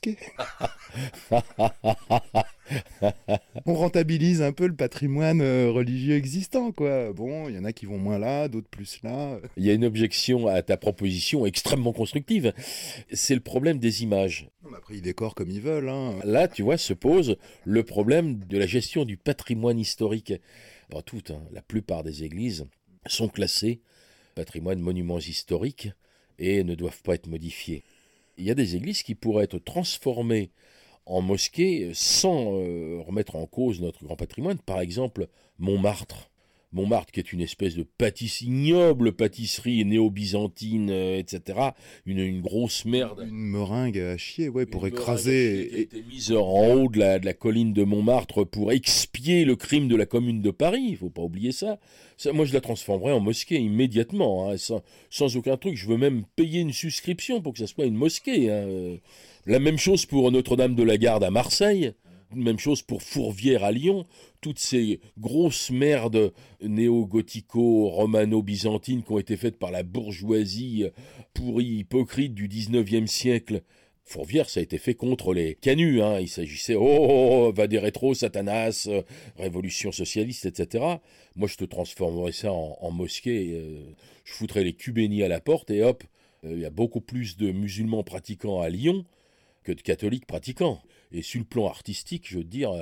On rentabilise un peu le patrimoine religieux existant, quoi. Bon, il y en a qui vont moins là, d'autres plus là. Il y a une objection à ta proposition extrêmement constructive. C'est le problème des images. On a pris ils décorent comme ils veulent. Là, tu vois, se pose le problème de la gestion du patrimoine historique. Alors, la plupart des églises sont classées patrimoine monuments historiques et ne doivent pas être modifiées. Il y a des églises qui pourraient être transformées en mosquées sans remettre en cause notre grand patrimoine. Par exemple, Montmartre. Montmartre, qui est une espèce de ignoble pâtisserie néo-byzantine, etc. Une grosse merde. Une meringue à chier, ouais, pour écraser. Qui a été mise en haut de la colline de Montmartre pour expier le crime de la Commune de Paris. Il faut pas oublier ça. Moi, je la transformerais en mosquée immédiatement, hein, sans aucun truc. Je veux même payer une souscription pour que ça soit une mosquée. Hein. La même chose pour Notre-Dame de la Garde à Marseille. Même chose pour Fourvière à Lyon. Toutes ces grosses merdes néo-gothico-romano-byzantines qui ont été faites par la bourgeoisie pourrie, hypocrite du 19e siècle. Fourvière, ça a été fait contre les canuts. Hein. Il s'agissait, va des rétros, Satanas, révolution socialiste, etc. Moi, je te transformerais ça en mosquée. Je foutrais les cubénis à la porte et hop, il y a beaucoup plus de musulmans pratiquants à Lyon que de catholiques pratiquants. Et sur le plan artistique, je veux dire...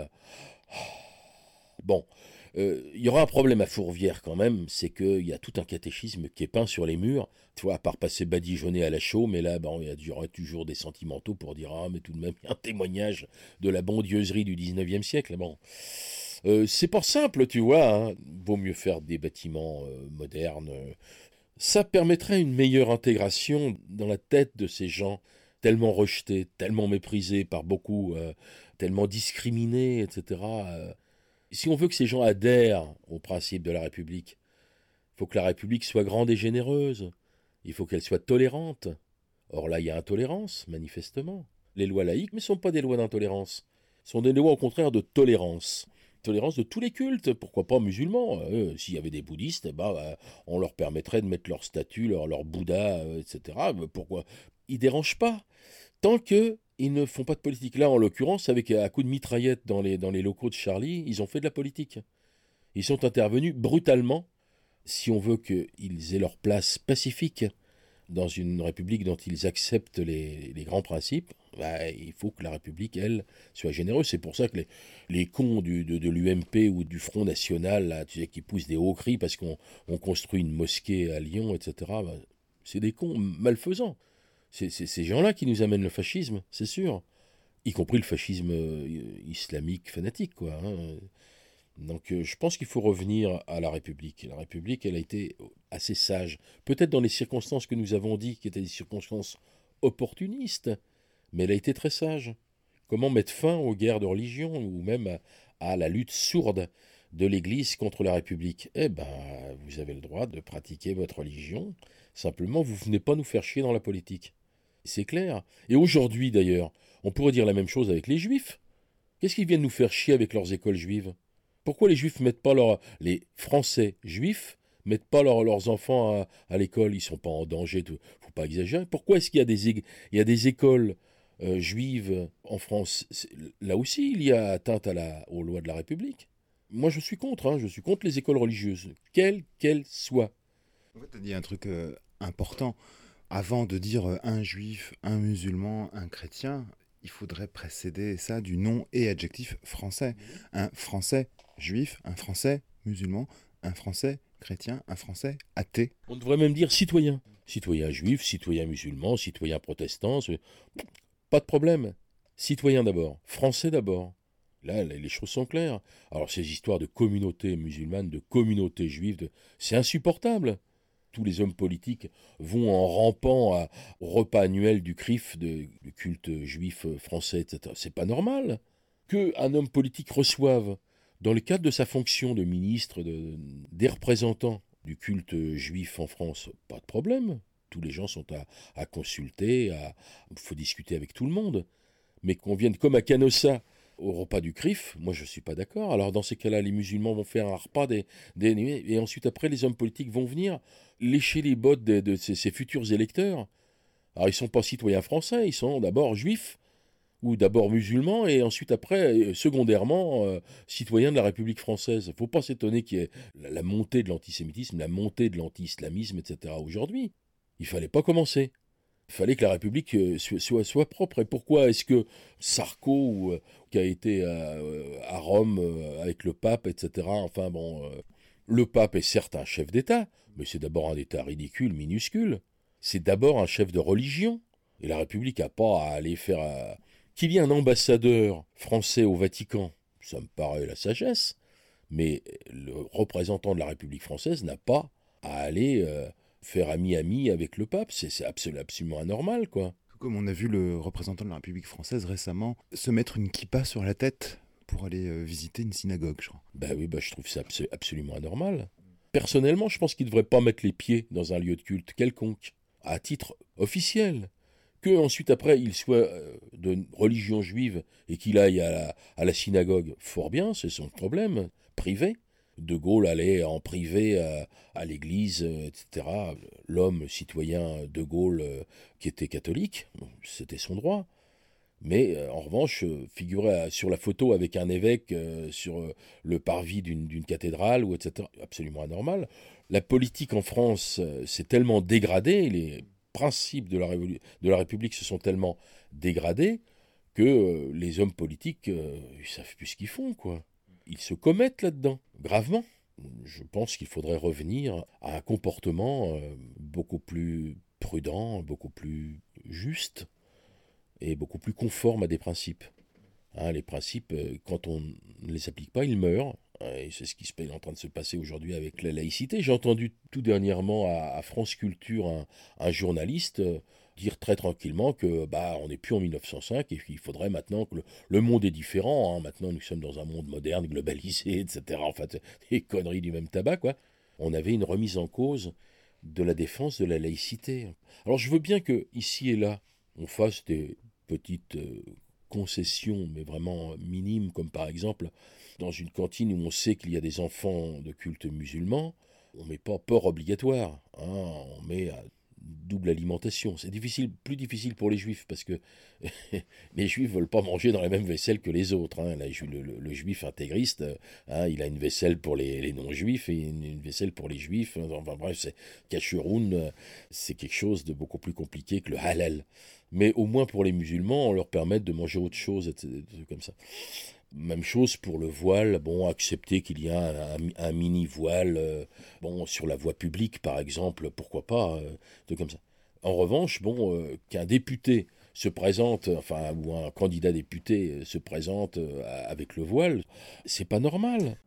Bon, il y aura un problème à Fourvière quand même, c'est qu'il y a tout un catéchisme qui est peint sur les murs, tu vois, à part passer badigeonné à la chaux, mais là, il y aura toujours des sentimentaux pour dire, mais tout de même, un témoignage de la bondieuserie du 19e siècle. Bon, c'est pas simple, tu vois, hein. Vaut mieux faire des bâtiments modernes. Ça permettrait une meilleure intégration dans la tête de ces gens tellement rejetés, tellement méprisés par beaucoup, tellement discriminés, etc. Si on veut que ces gens adhèrent au principe de la République, il faut que la République soit grande et généreuse. Il faut qu'elle soit tolérante. Or là, il y a intolérance, manifestement. Les lois laïques ne sont pas des lois d'intolérance. Ce sont des lois, au contraire, de tolérance. Tolérance de tous les cultes. Pourquoi pas musulmans? S'il y avait des bouddhistes, on leur permettrait de mettre leur statue, leur Bouddha, etc. Pourquoi? Ils ne dérangent pas. Tant qu'ils ne font pas de politique. Là, en l'occurrence, avec à coups de mitraillette dans les locaux de Charlie, ils ont fait de la politique. Ils sont intervenus brutalement. Si on veut qu'ils aient leur place pacifique dans une république dont ils acceptent les grands principes, il faut que la République, elle, soit généreuse. C'est pour ça que les cons de l'UMP ou du Front National, là, tu sais, qui poussent des hauts cris parce qu'on construit une mosquée à Lyon, etc., c'est des cons malfaisants. C'est ces gens-là qui nous amènent le fascisme, c'est sûr. Y compris le fascisme islamique fanatique, quoi. Hein. Donc je pense qu'il faut revenir à la République. La République, elle a été assez sage. Peut-être dans les circonstances que nous avons dit, qui étaient des circonstances opportunistes, mais elle a été très sage. Comment mettre fin aux guerres de religion, ou même à la lutte sourde de l'Église contre la République? Vous avez le droit de pratiquer votre religion. Simplement, vous ne venez pas nous faire chier dans la politique. C'est clair. Et aujourd'hui, d'ailleurs, on pourrait dire la même chose avec les Juifs. Qu'est-ce qu'ils viennent nous faire chier avec leurs écoles juives? Pourquoi les Juifs mettent pas les Français juifs mettent pas leurs enfants à l'école? Ils sont pas en danger. Faut pas exagérer. Pourquoi est-ce qu'il y a des écoles juives en France? Là aussi, il y a atteinte aux lois de la République. Moi, je suis contre. Hein, je suis contre les écoles religieuses, quelles qu'elles soient. En fait, tu as dit un truc important. Avant de dire un juif, un musulman, un chrétien, il faudrait précéder ça du nom et adjectif français. Un français juif, un français musulman, un français chrétien, un français athée. On devrait même dire citoyen. Citoyen juif, citoyen musulman, citoyen protestant, pas de problème. Citoyen d'abord, français d'abord. Là, les choses sont claires. Alors ces histoires de communauté musulmane, de communauté juive, c'est insupportable. Tous les hommes politiques vont en rampant au repas annuel du CRIF, du culte juif français, etc. C'est pas normal qu'un homme politique reçoive, dans le cadre de sa fonction de ministre, des représentants du culte juif en France. Pas de problème. Tous les gens sont à consulter, il faut discuter avec tout le monde. Mais qu'on vienne comme à Canossa au repas du CRIF, moi je ne suis pas d'accord. Alors dans ces cas-là, les musulmans vont faire un repas et ensuite après les hommes politiques vont venir lécher les bottes de ces futurs électeurs. Alors ils ne sont pas citoyens français, ils sont d'abord juifs ou d'abord musulmans et ensuite après, secondairement, citoyens de la République française. Il ne faut pas s'étonner qu'il y ait la montée de l'antisémitisme, la montée de l'anti-islamisme, etc. aujourd'hui. Il ne fallait pas commencer. Il fallait que la République soit propre. Et pourquoi est-ce que Sarko, qui a été à Rome avec le pape, etc., le pape est certes un chef d'État, mais c'est d'abord un État ridicule, minuscule. C'est d'abord un chef de religion. Et la République n'a pas à aller faire... Qu'il y ait un ambassadeur français au Vatican, ça me paraît la sagesse. Mais le représentant de la République française n'a pas à aller faire ami-ami avec le pape. C'est absolument anormal, quoi. Comme on a vu le représentant de la République française récemment se mettre une kippa sur la tête pour aller visiter une synagogue, je crois. Ben oui, je trouve ça absolument anormal. Personnellement, je pense qu'il ne devrait pas mettre les pieds dans un lieu de culte quelconque, à titre officiel. Que ensuite, après, il soit de religion juive et qu'il aille à la synagogue, fort bien, c'est son problème, privé. De Gaulle allait en privé à l'église, etc. L'homme citoyen de Gaulle qui était catholique, c'était son droit. Mais en revanche, figurer sur la photo avec un évêque sur le parvis d'une cathédrale, ou etc., absolument anormal. La politique en France s'est tellement dégradée, les principes de la République se sont tellement dégradés que les hommes politiques, ils savent plus ce qu'ils font, quoi. Ils se commettent là-dedans, gravement. Je pense qu'il faudrait revenir à un comportement beaucoup plus prudent, beaucoup plus juste et beaucoup plus conforme à des principes. Les principes, quand on ne les applique pas, ils meurent. Et c'est ce qui est en train de se passer aujourd'hui avec la laïcité. J'ai entendu tout dernièrement à France Culture un journaliste dire très tranquillement que on n'est plus en 1905 et qu'il faudrait maintenant que le monde est différent. Maintenant, nous sommes dans un monde moderne, globalisé, etc. Enfin, des conneries du même tabac, quoi. On avait une remise en cause de la défense de la laïcité. Alors, je veux bien que ici et là, on fasse des petites concessions, mais vraiment minimes, comme par exemple dans une cantine où on sait qu'il y a des enfants de culte musulman, on ne met pas port obligatoire, on met double alimentation. C'est plus difficile pour les juifs, parce que les juifs ne veulent pas manger dans la même vaisselle que les autres. Le juif intégriste, il a une vaisselle pour les non-juifs et une vaisselle pour les juifs. Enfin bref, Kasheroun, c'est quelque chose de beaucoup plus compliqué que le halal. Mais au moins pour les musulmans, on leur permet de manger autre chose, etc., comme ça. Même chose pour le voile, accepter qu'il y a un mini-voile, sur la voie publique par exemple, pourquoi pas, comme ça. En revanche, qu'un député se présente, ou un candidat député se présente avec le voile, c'est pas normal.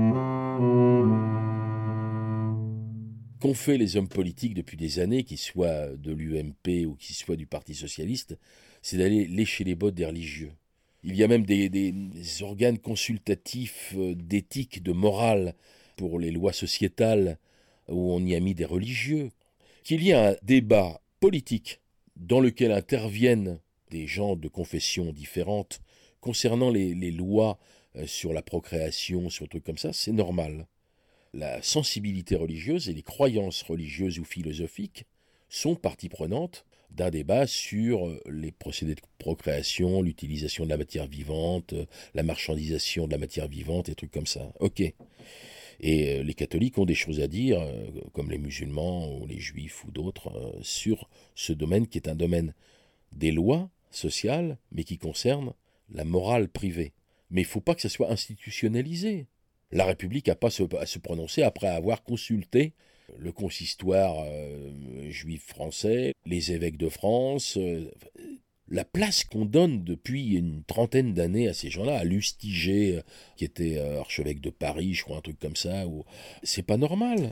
Qu'ont fait les hommes politiques depuis des années, qu'ils soient de l'UMP ou qu'ils soient du Parti Socialiste, c'est d'aller lécher les bottes des religieux. Il y a même des organes consultatifs d'éthique, de morale pour les lois sociétales où on y a mis des religieux. Qu'il y ait un débat politique dans lequel interviennent des gens de confessions différentes concernant les lois sur la procréation, sur des trucs comme ça, c'est normal. La sensibilité religieuse et les croyances religieuses ou philosophiques sont partie prenante d'un débat sur les procédés de procréation, l'utilisation de la matière vivante, la marchandisation de la matière vivante, et trucs comme ça. Ok. Et les catholiques ont des choses à dire, comme les musulmans ou les juifs ou d'autres, sur ce domaine qui est un domaine des lois sociales, mais qui concerne la morale privée. Mais il ne faut pas que ça soit institutionnalisé. La République n'a pas à se prononcer après avoir consulté le consistoire juif français, les évêques de France, la place qu'on donne depuis une trentaine d'années à ces gens-là, à Lustiger, qui était archevêque de Paris, je crois, un truc comme ça, c'est pas normal.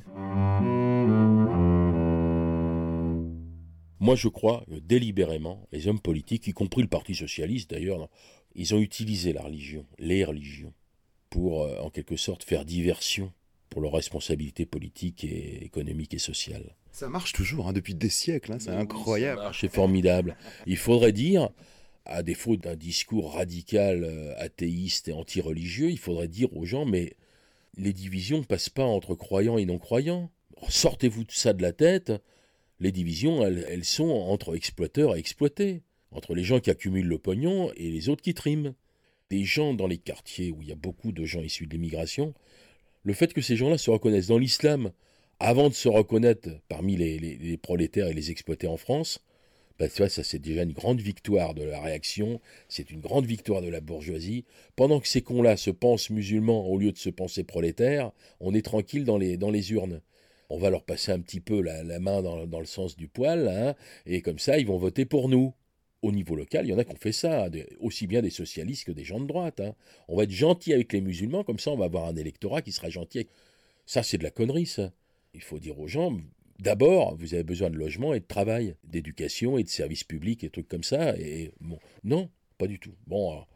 Moi, je crois que délibérément, les hommes politiques, y compris le Parti Socialiste d'ailleurs, ils ont utilisé la religion, les religions, pour en quelque sorte faire diversion pour leurs responsabilités politiques et économiques et sociales. Ça marche toujours, depuis des siècles, c'est incroyable. Ça marche, c'est formidable. Il faudrait dire, à défaut d'un discours radical, athéiste et anti-religieux, il faudrait dire aux gens, mais les divisions ne passent pas entre croyants et non-croyants. Sortez-vous de ça de la tête. Les divisions, elles sont entre exploiteurs et exploités, entre les gens qui accumulent le pognon et les autres qui triment. Des gens dans les quartiers où il y a beaucoup de gens issus de l'immigration, le fait que ces gens-là se reconnaissent dans l'islam avant de se reconnaître parmi les prolétaires et les exploités en France, tu vois, ça c'est déjà une grande victoire de la réaction, c'est une grande victoire de la bourgeoisie. Pendant que ces cons-là se pensent musulmans au lieu de se penser prolétaires, on est tranquille dans les urnes. On va leur passer un petit peu la main dans le sens du poil, et comme ça ils vont voter pour nous. au niveau local, il y en a qui ont fait ça, aussi bien des socialistes que des gens de droite. On va être gentil avec les musulmans, comme ça on va avoir un électorat qui sera gentil avec... Ça, c'est de la connerie, ça. Il faut dire aux gens, d'abord, vous avez besoin de logement et de travail, d'éducation et de services publics et trucs comme ça. Et bon, non, pas du tout. Bon, alors,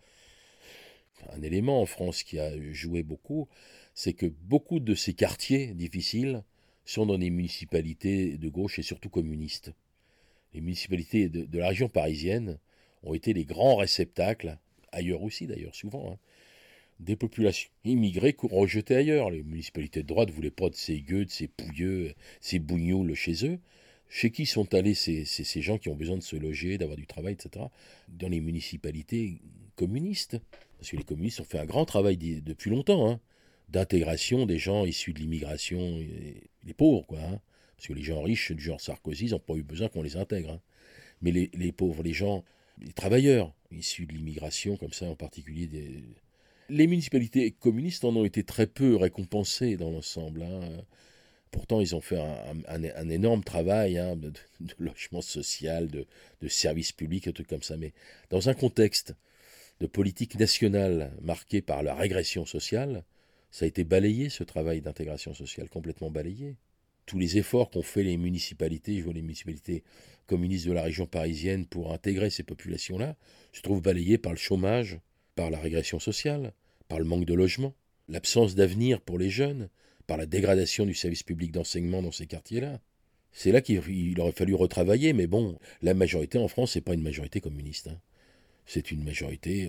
un élément en France qui a joué beaucoup, c'est que beaucoup de ces quartiers difficiles sont dans des municipalités de gauche et surtout communistes. Les municipalités de la région parisienne ont été les grands réceptacles, ailleurs aussi d'ailleurs souvent, des populations immigrées rejetées ailleurs. Les municipalités de droite ne voulaient pas de ces gueux, de ces pouilleux, ces bougnoules chez eux. Chez qui sont allés ces gens qui ont besoin de se loger, d'avoir du travail, etc. Dans les municipalités communistes. Parce que les communistes ont fait un grand travail depuis longtemps, d'intégration des gens issus de l'immigration, les pauvres, quoi. Parce que les gens riches, du genre Sarkozy, ils n'ont pas eu besoin qu'on les intègre. Mais les pauvres, les gens, les travailleurs issus de l'immigration, comme ça en particulier, les municipalités communistes en ont été très peu récompensées dans l'ensemble. Pourtant, ils ont fait un énorme travail de logement social, de services publics, et trucs comme ça. Mais dans un contexte de politique nationale marqué par la régression sociale, ça a été balayé, ce travail d'intégration sociale, complètement balayé. Tous les efforts qu'ont fait les municipalités, je vois les municipalités communistes de la région parisienne pour intégrer ces populations-là, se trouvent balayés par le chômage, par la régression sociale, par le manque de logement, l'absence d'avenir pour les jeunes, par la dégradation du service public d'enseignement dans ces quartiers-là. C'est là qu'il aurait fallu retravailler, mais bon, la majorité en France, c'est pas une majorité communiste. C'est une majorité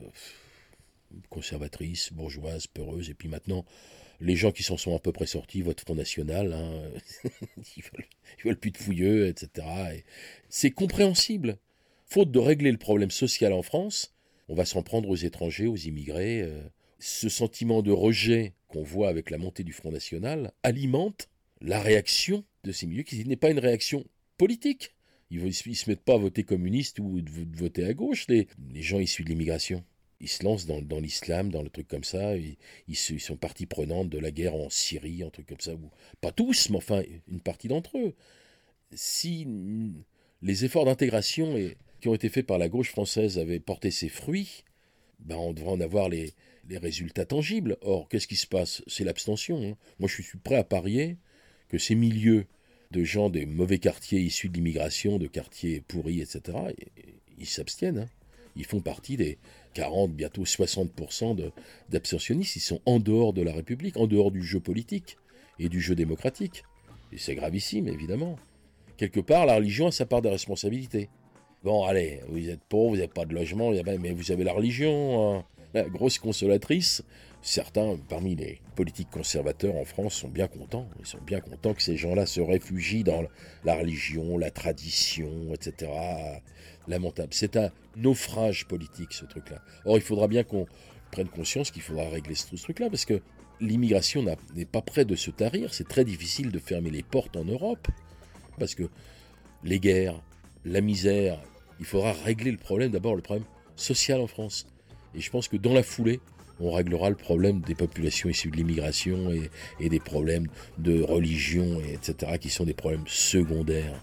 conservatrice, bourgeoise, peureuse, et puis maintenant, les gens qui s'en sont à peu près sortis votent Front National, ils veulent plus de fouilleux, etc. Et c'est compréhensible. Faute de régler le problème social en France, on va s'en prendre aux étrangers, aux immigrés. Ce sentiment de rejet qu'on voit avec la montée du Front National alimente la réaction de ces milieux, qui n'est pas une réaction politique. Ils ne se mettent pas à voter communiste ou de voter à gauche, les gens issus de l'immigration. Ils se lancent dans l'islam, dans le truc comme ça, ils sont partie prenante de la guerre en Syrie, un truc comme ça. Pas tous, mais enfin une partie d'entre eux. Si les efforts d'intégration qui ont été faits par la gauche française avaient porté ses fruits, on devrait en avoir les résultats tangibles. Or, qu'est-ce qui se passe? C'est l'abstention. Moi, je suis prêt à parier que ces milieux de gens des mauvais quartiers issus de l'immigration, de quartiers pourris, etc., ils s'abstiennent. Ils font partie des 40, bientôt 60% d'abstentionnistes. Ils sont en dehors de la République, en dehors du jeu politique et du jeu démocratique. Et c'est gravissime, évidemment. Quelque part, la religion a sa part de responsabilité. Bon, allez, vous êtes pauvre, vous n'avez pas de logement, mais vous avez la religion, la grosse consolatrice. Certains, parmi les politiques conservateurs en France, sont bien contents. Ils sont bien contents que ces gens-là se réfugient dans la religion, la tradition, etc. Lamentable. C'est un naufrage politique, ce truc-là. Or, il faudra bien qu'on prenne conscience qu'il faudra régler ce truc-là, parce que l'immigration n'est pas près de se tarir. C'est très difficile de fermer les portes en Europe, parce que les guerres, la misère, il faudra régler le problème, d'abord le problème social en France. Et je pense que dans la foulée, on réglera le problème des populations issues de l'immigration et des problèmes de religion, etc., qui sont des problèmes secondaires,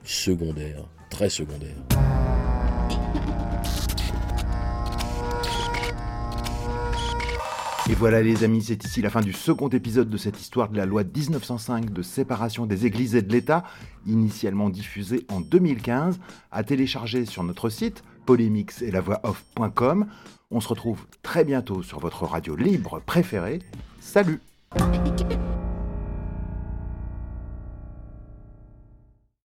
très secondaires. Et voilà les amis, c'est ici la fin du second épisode de cette histoire de la loi de 1905 de séparation des églises et de l'État, initialement diffusée en 2015, à télécharger sur notre site polémixetlavoixoff.com. On se retrouve très bientôt sur votre radio libre préférée. Salut!